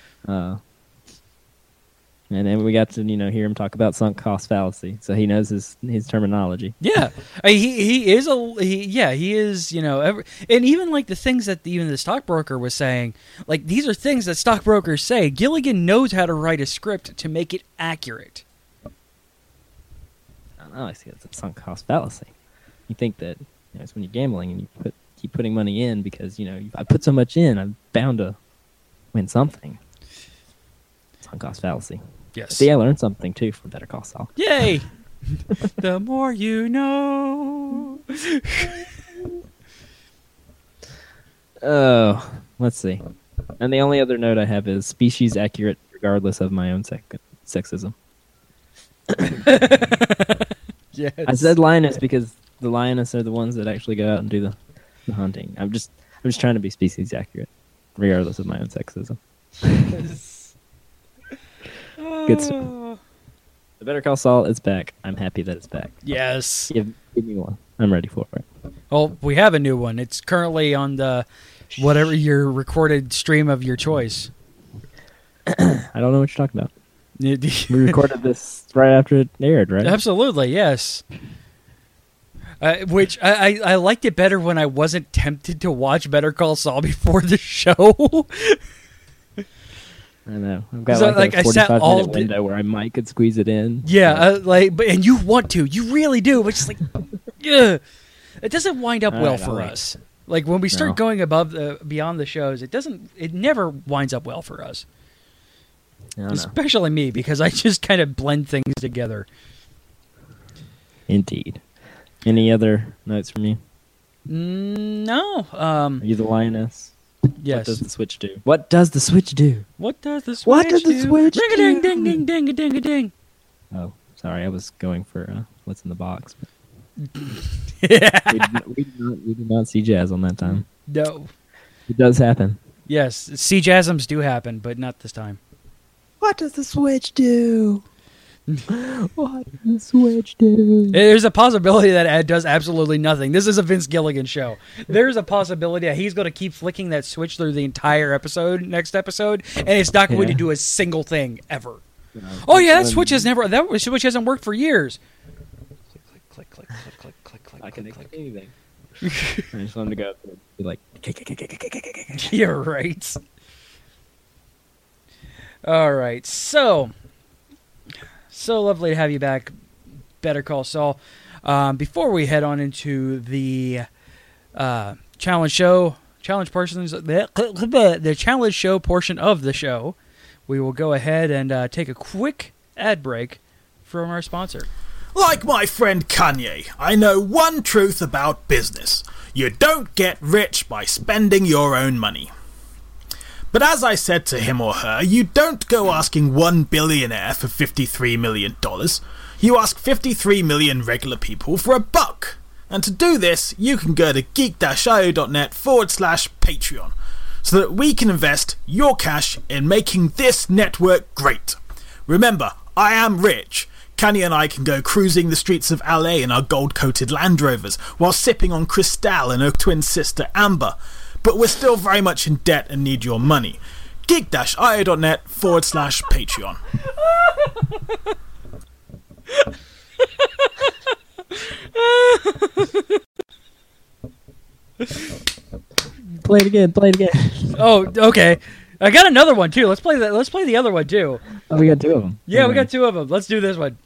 [SPEAKER 7] And then we got to hear him talk about sunk cost fallacy, so he knows his terminology.
[SPEAKER 6] Yeah, he is and even like the things that even the stockbroker was saying, like these are things that stockbrokers say. Gilligan knows how to write a script to make it accurate.
[SPEAKER 7] I don't know. I see it's a sunk cost fallacy. You think that it's when you're gambling and you keep putting money in because if I put so much in, I'm bound to win something. Sunk cost fallacy.
[SPEAKER 6] Yes.
[SPEAKER 7] See, I learned something too from Better Call Saul.
[SPEAKER 6] Yay! The more you know.
[SPEAKER 7] Oh, let's see. And the only other note I have is species accurate regardless of my own sexism.
[SPEAKER 6] Yes.
[SPEAKER 7] I said lioness because the lioness are the ones that actually go out and do the hunting. I'm just trying to be species accurate regardless of my own sexism. Good stuff. The Better Call Saul is back. I'm happy that it's back.
[SPEAKER 6] Yes.
[SPEAKER 7] Give me one. I'm ready for it.
[SPEAKER 6] Well, we have a new one. It's currently on the whatever your recorded stream of your choice.
[SPEAKER 7] I don't know what you're talking about. We recorded this right after it aired, right?
[SPEAKER 6] Absolutely, yes. Which I liked it better when I wasn't tempted to watch Better Call Saul before the show.
[SPEAKER 7] I know. I've got like a 45-minute window where I might could squeeze it in.
[SPEAKER 6] Yeah, and you want to. You really do. But just like, ugh. It doesn't wind up well for us. Like when we start going beyond the shows, it never winds up well for us. Especially me, because I just kind of blend things together.
[SPEAKER 7] Indeed. Any other notes from you?
[SPEAKER 6] No.
[SPEAKER 7] Are you the lioness?
[SPEAKER 6] Yes.
[SPEAKER 7] What does the switch do? What does the switch do?
[SPEAKER 6] What does the switch
[SPEAKER 7] What does the switch do?
[SPEAKER 6] Ring-a-ding, ding, ding, ding, ding, ding.
[SPEAKER 7] Oh, sorry. I was going for what's in the box. We did not see Jazz on that time.
[SPEAKER 6] No.
[SPEAKER 7] It does happen.
[SPEAKER 6] Yes, C-jasms do happen, but not this time.
[SPEAKER 7] What does the Switch do? What does the Switch do?
[SPEAKER 6] There's a possibility that it does absolutely nothing. This is a Vince Gilligan show. There's a possibility that he's going to keep flicking that switch through the entire episode, next episode, and it's not going to do a single thing ever. Oh yeah, that switch hasn't worked for years. Click, click, click, click, click, click,
[SPEAKER 7] I can
[SPEAKER 6] click,
[SPEAKER 7] click
[SPEAKER 6] click.
[SPEAKER 7] anything. I just want him to go up and be like,
[SPEAKER 6] You're right. All right, so lovely to have you back, Better Call Saul. Before we head on into the challenge show portion of the show, we will go ahead and take a quick ad break from our sponsor.
[SPEAKER 8] Like my friend Kanye, I know one truth about business. You don't get rich by spending your own money. But as I said to him or her, you don't go asking one billionaire for $53 million. You ask 53 million regular people for $1. And to do this, you can go to geek-io.net/Patreon so that we can invest your cash in making this network great. Remember, I am rich. Kanye and I can go cruising the streets of LA in our gold-coated Land Rovers while sipping on Cristal and her twin sister Amber. But we're still very much in debt and need your money. geek-io.net/Patreon.
[SPEAKER 7] play it again.
[SPEAKER 6] Oh, okay. I got another one too. Let's play that. Let's play the other one too.
[SPEAKER 7] Oh, we got two of them.
[SPEAKER 6] Yeah, we got two of them. Let's do this one.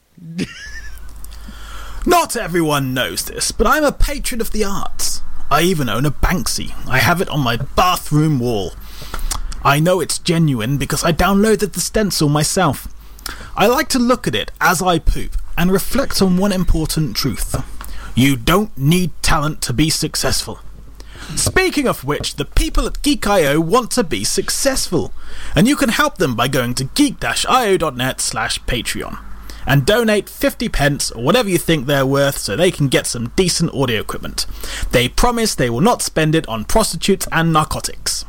[SPEAKER 8] Not everyone knows this, but I'm a patron of the arts. I even own a Banksy. I have it on my bathroom wall. I know it's genuine because I downloaded the stencil myself. I like to look at it as I poop and reflect on one important truth. You don't need talent to be successful. Speaking of which, the people at Geek.io want to be successful, and you can help them by going to geek-io.net/Patreon and donate 50 pence or whatever you think they're worth so they can get some decent audio equipment. They promise they will not spend it on prostitutes and narcotics.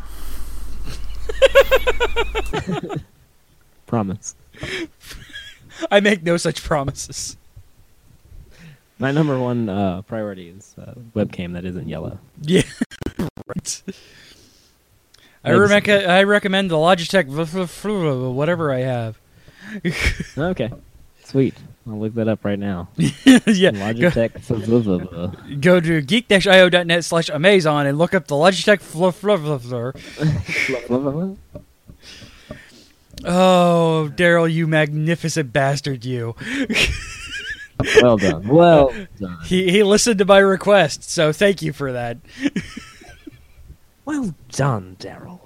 [SPEAKER 7] Promise.
[SPEAKER 6] I make no such promises.
[SPEAKER 7] My number one priority is webcam that isn't yellow.
[SPEAKER 6] Yeah, right. I recommend the Logitech whatever I have.
[SPEAKER 7] Okay, sweet. I'll look that up right now.
[SPEAKER 6] Yeah,
[SPEAKER 7] Logitech.
[SPEAKER 6] go to geek-io.net/Amazon and look up the Logitech Oh, Daryl, you magnificent bastard, you.
[SPEAKER 7] Well done. Well done.
[SPEAKER 6] He listened to my request, so thank you for that.
[SPEAKER 7] Well done, Daryl.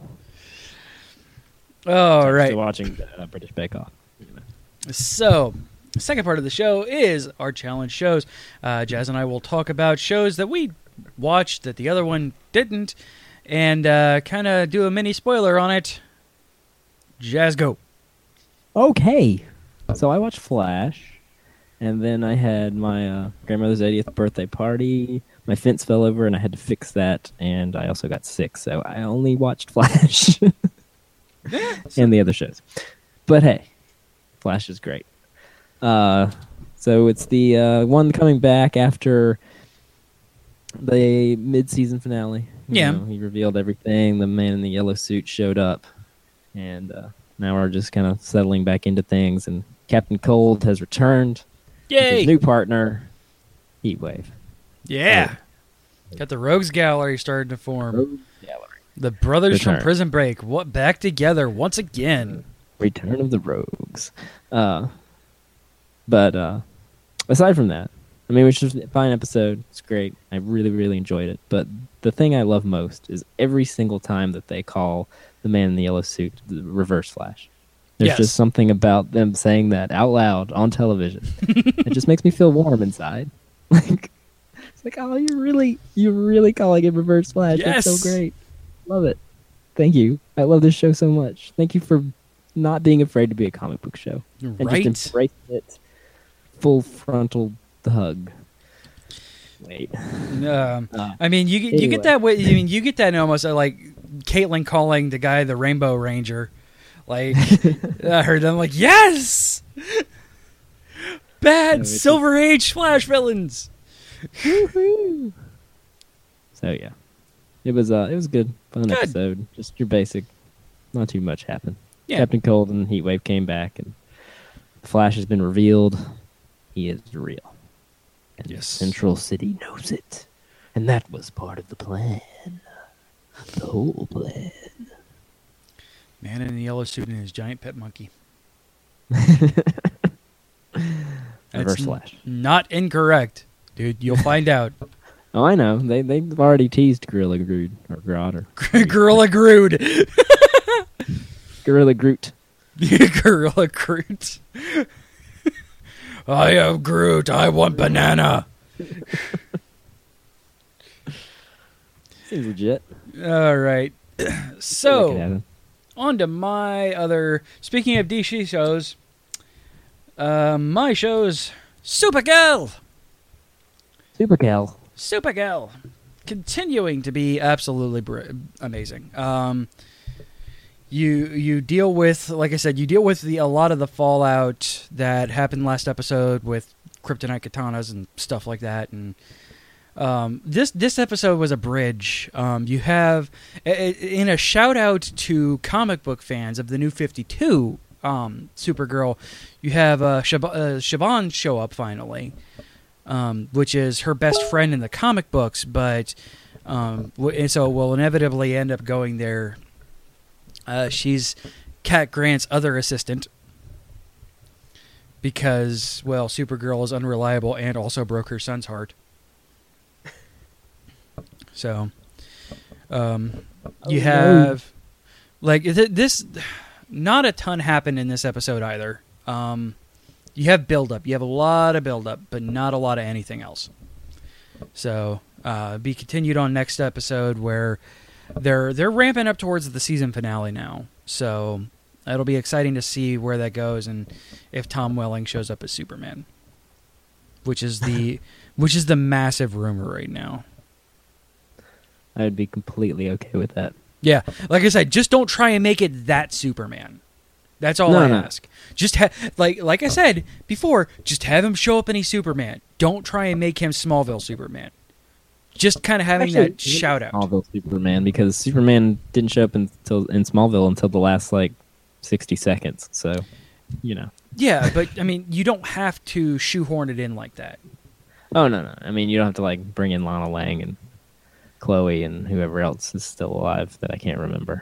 [SPEAKER 6] All right.
[SPEAKER 7] Still watching British Bake Off.
[SPEAKER 6] So, the second part of the show is our challenge shows. Jazz and I will talk about shows that we watched that the other one didn't, and kind of do a mini spoiler on it. Jazz, go.
[SPEAKER 7] Okay. So I watched Flash. And then I had my grandmother's 80th birthday party. My fence fell over, and I had to fix that. And I also got sick, so I only watched Flash and the other shows. But hey, Flash is great. So it's the one coming back after the mid-season finale. You know, he revealed everything. The man in the yellow suit showed up, and now we're just kind of settling back into things. And Captain Cold has returned.
[SPEAKER 6] Yay!
[SPEAKER 7] His new partner, Heatwave.
[SPEAKER 6] Yeah. Got the Rogues Gallery starting to form.
[SPEAKER 7] Rogues Gallery.
[SPEAKER 6] The brothers
[SPEAKER 7] Return.
[SPEAKER 6] from Prison Break, back together once again.
[SPEAKER 7] Return of the Rogues. But aside from that, I mean, it was just a fine episode. It's great. I really, really enjoyed it. But the thing I love most is every single time that they call the man in the yellow suit the Reverse Flash. There's just something about them saying that out loud on television. It just makes me feel warm inside. It's like, oh, you're really calling it Reverse Flash.
[SPEAKER 6] Yes.
[SPEAKER 7] That's so great. Love it. Thank you. I love this show so much. Thank you for not being afraid to be a comic book show. And
[SPEAKER 6] Right.
[SPEAKER 7] just embrace it. Full frontal hug. Wait.
[SPEAKER 6] I mean, you
[SPEAKER 7] Anyway.
[SPEAKER 6] get that way. I mean, you get that in almost like Caitlin calling the guy the Rainbow Ranger. Like I heard them like, yes, bad Silver Age Flash villains.
[SPEAKER 7] Woohoo! So yeah, it was good, fun episode. Just your basic, not too much happened.
[SPEAKER 6] Yeah.
[SPEAKER 7] Captain Cold and Heatwave came back, and the Flash has been revealed. He is real. And
[SPEAKER 6] Yes.
[SPEAKER 7] Central City knows it, and that was part of the plan. The whole plan.
[SPEAKER 6] Man in the yellow suit and his giant pet monkey.
[SPEAKER 7] Reverse Flash.
[SPEAKER 6] Not incorrect, dude. You'll find out.
[SPEAKER 7] Oh, I know. They've already teased Gorilla Groot or Grodd or
[SPEAKER 6] Gorilla Groot.
[SPEAKER 7] Gorilla Groot.
[SPEAKER 6] Gorilla Groot. I am Groot. I want banana.
[SPEAKER 7] Seems legit.
[SPEAKER 6] All right.
[SPEAKER 7] Make it
[SPEAKER 6] So,
[SPEAKER 7] happen.
[SPEAKER 6] on to my other. Speaking of DC shows, my show's Supergirl. Supergirl, continuing to be absolutely amazing. You deal with, like I said, a lot of the fallout that happened last episode with Kryptonite katanas and stuff like that, and this episode was a bridge. You have, in a shout out to comic book fans of the New 52 Supergirl, you have Siobhan show up finally. Which is her best friend in the comic books, but and so will inevitably end up going there. She's Cat Grant's other assistant because, well, Supergirl is unreliable and also broke her son's heart. So, you have like this. Not a ton happened in this episode either. You have build-up. You have a lot of build-up, but not a lot of anything else. So, be continued on next episode where they're ramping up towards the season finale now. So, it'll be exciting to see where that goes and if Tom Welling shows up as Superman, which is the massive rumor right now.
[SPEAKER 7] I would be completely okay with that.
[SPEAKER 6] Yeah, like I said, just don't try and make it that Superman. That's all I ask. Just like I said before, just have him show up and he's Superman. Don't try and make him Smallville Superman. Just kind of having that shout out.
[SPEAKER 7] Smallville Superman, because Superman didn't show up in Smallville until the last 60 seconds. So,
[SPEAKER 6] Yeah, but I mean, you don't have to shoehorn it in like that.
[SPEAKER 7] Oh no! I mean, you don't have to bring in Lana Lang and Chloe and whoever else is still alive that I can't remember.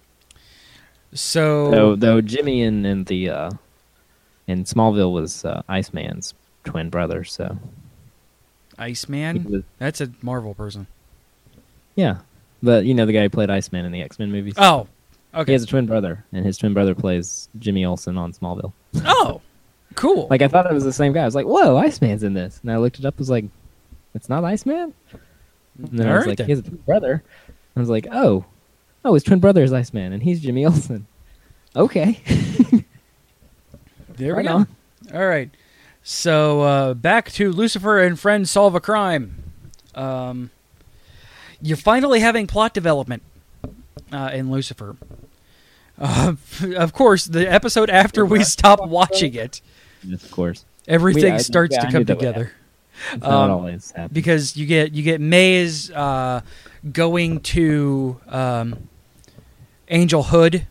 [SPEAKER 6] So
[SPEAKER 7] though Jimmy in Smallville was Iceman's twin brother, so
[SPEAKER 6] Iceman? That's a Marvel person.
[SPEAKER 7] Yeah, but the guy who played Iceman in the X-Men movies.
[SPEAKER 6] Oh, okay.
[SPEAKER 7] He has a twin brother, and his twin brother plays Jimmy Olsen on Smallville.
[SPEAKER 6] Oh, cool.
[SPEAKER 7] I thought it was the same guy. I was like, whoa, Iceman's in this. And I looked it up, I was like, it's not Iceman? And then I was like, he has a twin brother. I was like, oh, his twin brother is Iceman, and he's Jimmy Olsen. Okay.
[SPEAKER 6] There we go. All right. So back to Lucifer and Friends Solve a Crime. You're finally having plot development in Lucifer. Of course, the episode after we stop watching it,
[SPEAKER 7] Yes, of course.
[SPEAKER 6] everything starts to come together.
[SPEAKER 7] That's how it always happens.
[SPEAKER 6] Because you get Maze going to Angel Hood,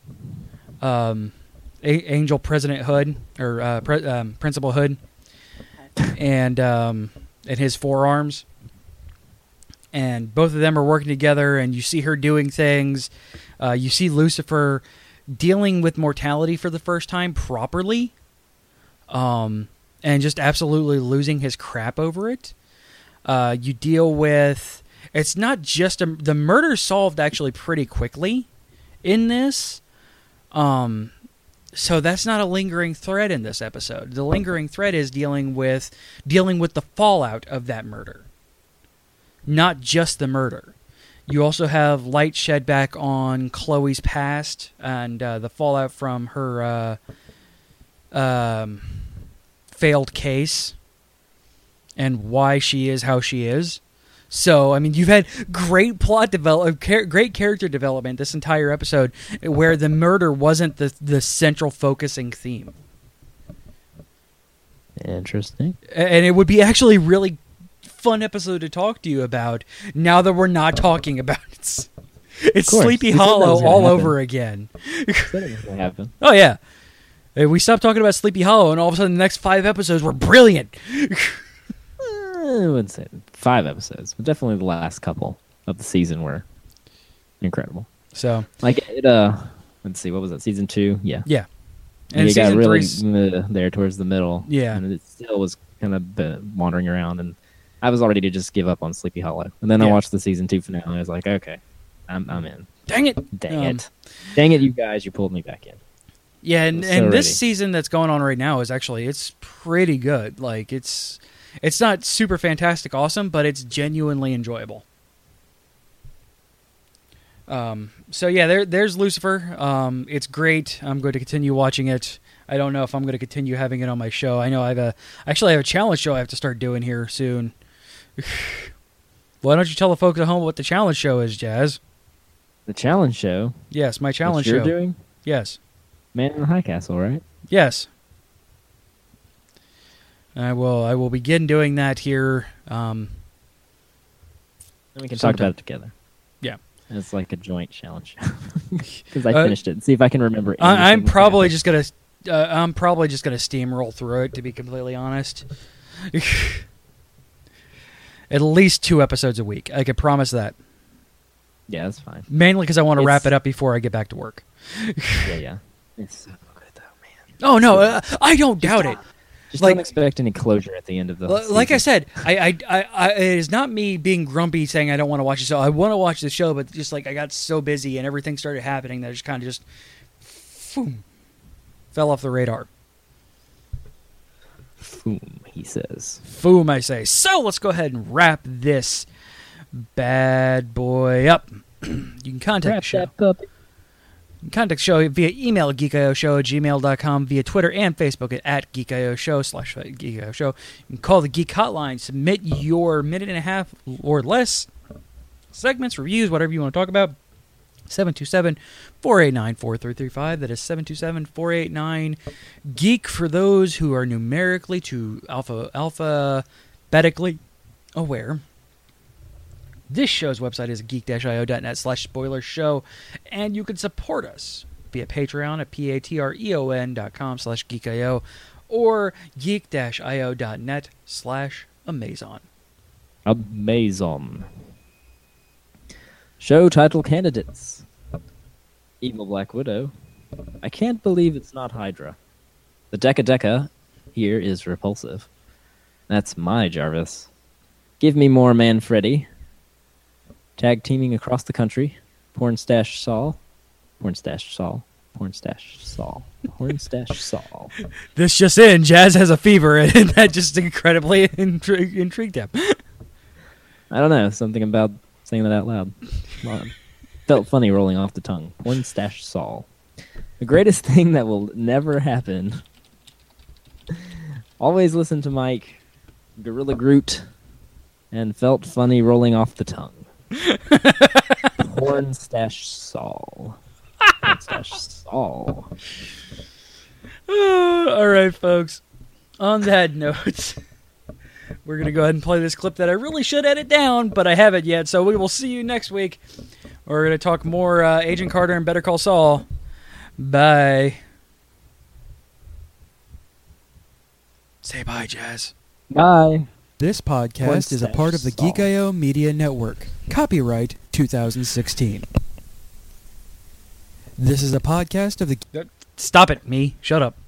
[SPEAKER 6] Angel President Hood or Principal Hood, and his forearms, and both of them are working together. And you see her doing things. You see Lucifer dealing with mortality for the first time properly. And just absolutely losing his crap over it. You deal with... It's not just... the murder solved actually pretty quickly in this. So that's not a lingering thread in this episode. The lingering thread is dealing with the fallout of that murder. Not just the murder. You also have light shed back on Chloe's past and the fallout from her... failed case and why she is how she is. So, I mean, you've had great plot development, great character development this entire episode, where the murder wasn't the central focusing theme.
[SPEAKER 7] Interesting.
[SPEAKER 6] And it would be actually really fun episode to talk to you about now that we're not talking about it. It's Sleepy Hollow all over again.
[SPEAKER 7] Said it was gonna happen.
[SPEAKER 6] Oh, yeah. We stopped talking about Sleepy Hollow, and all of a sudden the next 5 episodes were brilliant.
[SPEAKER 7] I wouldn't say 5 episodes, but definitely the last couple of the season were incredible.
[SPEAKER 6] So,
[SPEAKER 7] like it, let's see, what was that? Season 2, yeah.
[SPEAKER 6] Yeah, and
[SPEAKER 7] it got
[SPEAKER 6] season
[SPEAKER 7] really
[SPEAKER 6] 3's
[SPEAKER 7] there towards the middle.
[SPEAKER 6] Yeah,
[SPEAKER 7] and it still was kind of wandering around, and I was ready to just give up on Sleepy Hollow. And then I watched the season 2 finale. And I was like, okay, I'm in.
[SPEAKER 6] Dang it!
[SPEAKER 7] Dang it, you guys! You pulled me back in.
[SPEAKER 6] Yeah, and this season that's going on right now is actually it's pretty good. Like it's not super fantastic awesome, but it's genuinely enjoyable. So yeah, there's Lucifer. It's great. I'm going to continue watching it. I don't know if I'm going to continue having it on my show. I know I have a challenge show I have to start doing here soon. Why don't you tell the folks at home what the challenge show is, Jazz?
[SPEAKER 7] The challenge show?
[SPEAKER 6] Yes, my challenge
[SPEAKER 7] you're
[SPEAKER 6] show.
[SPEAKER 7] Doing?
[SPEAKER 6] Yes.
[SPEAKER 7] Man in the High Castle, right?
[SPEAKER 6] Yes. I will begin doing that here.
[SPEAKER 7] Then we can talk about it together.
[SPEAKER 6] Yeah.
[SPEAKER 7] And it's like a joint challenge because I finished it. See if I can remember.
[SPEAKER 6] I'm probably just gonna steamroll through it. To be completely honest, at least 2 episodes a week. I can promise that.
[SPEAKER 7] Yeah, that's fine.
[SPEAKER 6] Mainly because I want to wrap it up before I get back to work.
[SPEAKER 7] Yeah. It's so good though, man.
[SPEAKER 6] Oh no, I don't doubt it.
[SPEAKER 7] Just don't expect any closure at the end of the season.
[SPEAKER 6] Like I said, I it is not me being grumpy saying I don't want to watch the show. I want to watch the show, but just like I got so busy and everything started happening that I just kind of fell off the radar.
[SPEAKER 7] Foom, he says.
[SPEAKER 6] Foom, I say. So let's go ahead and wrap this bad boy up. You can contact the show. Contact the show via email at geekioshow@gmail.com, via Twitter and Facebook at geekioshow/geekioshow. You can call the Geek Hotline, submit your minute and a half or less segments, reviews, whatever you want to talk about. 727-489-4335. That is 727-489-GEEK for those who are numerically to alphabetically aware. This show's website is geek-io.net/spoiler show, and you can support us via Patreon at patreon.com/geekio or geek-io.net/Amazon.
[SPEAKER 7] Amazon. Show title candidates. Evil Black Widow. I can't believe it's not Hydra. The Deca here is repulsive. That's my Jarvis. Give me more Manfredi. Tag teaming across the country. Pornstash Saul.
[SPEAKER 6] This just in, Jazz has a fever, and that just incredibly intrigued him.
[SPEAKER 7] I don't know, something about saying that out loud. Felt funny rolling off the tongue. Pornstash Saul. The greatest thing that will never happen. Always listen to Mike. Gorilla Groot. And felt funny rolling off the tongue. Pornstash Saul. Pornstash Saul.
[SPEAKER 6] All right, folks. On that note, we're going to go ahead and play this clip that I really should edit down, but I haven't yet, so we will see you next week. We're going to talk more Agent Carter and Better Call Saul. Bye. Say bye, Jazz.
[SPEAKER 7] Bye.
[SPEAKER 2] This podcast is a part of the Geek.io Media Network. Copyright 2016. This is a podcast of the...
[SPEAKER 6] Stop it, me. Shut up.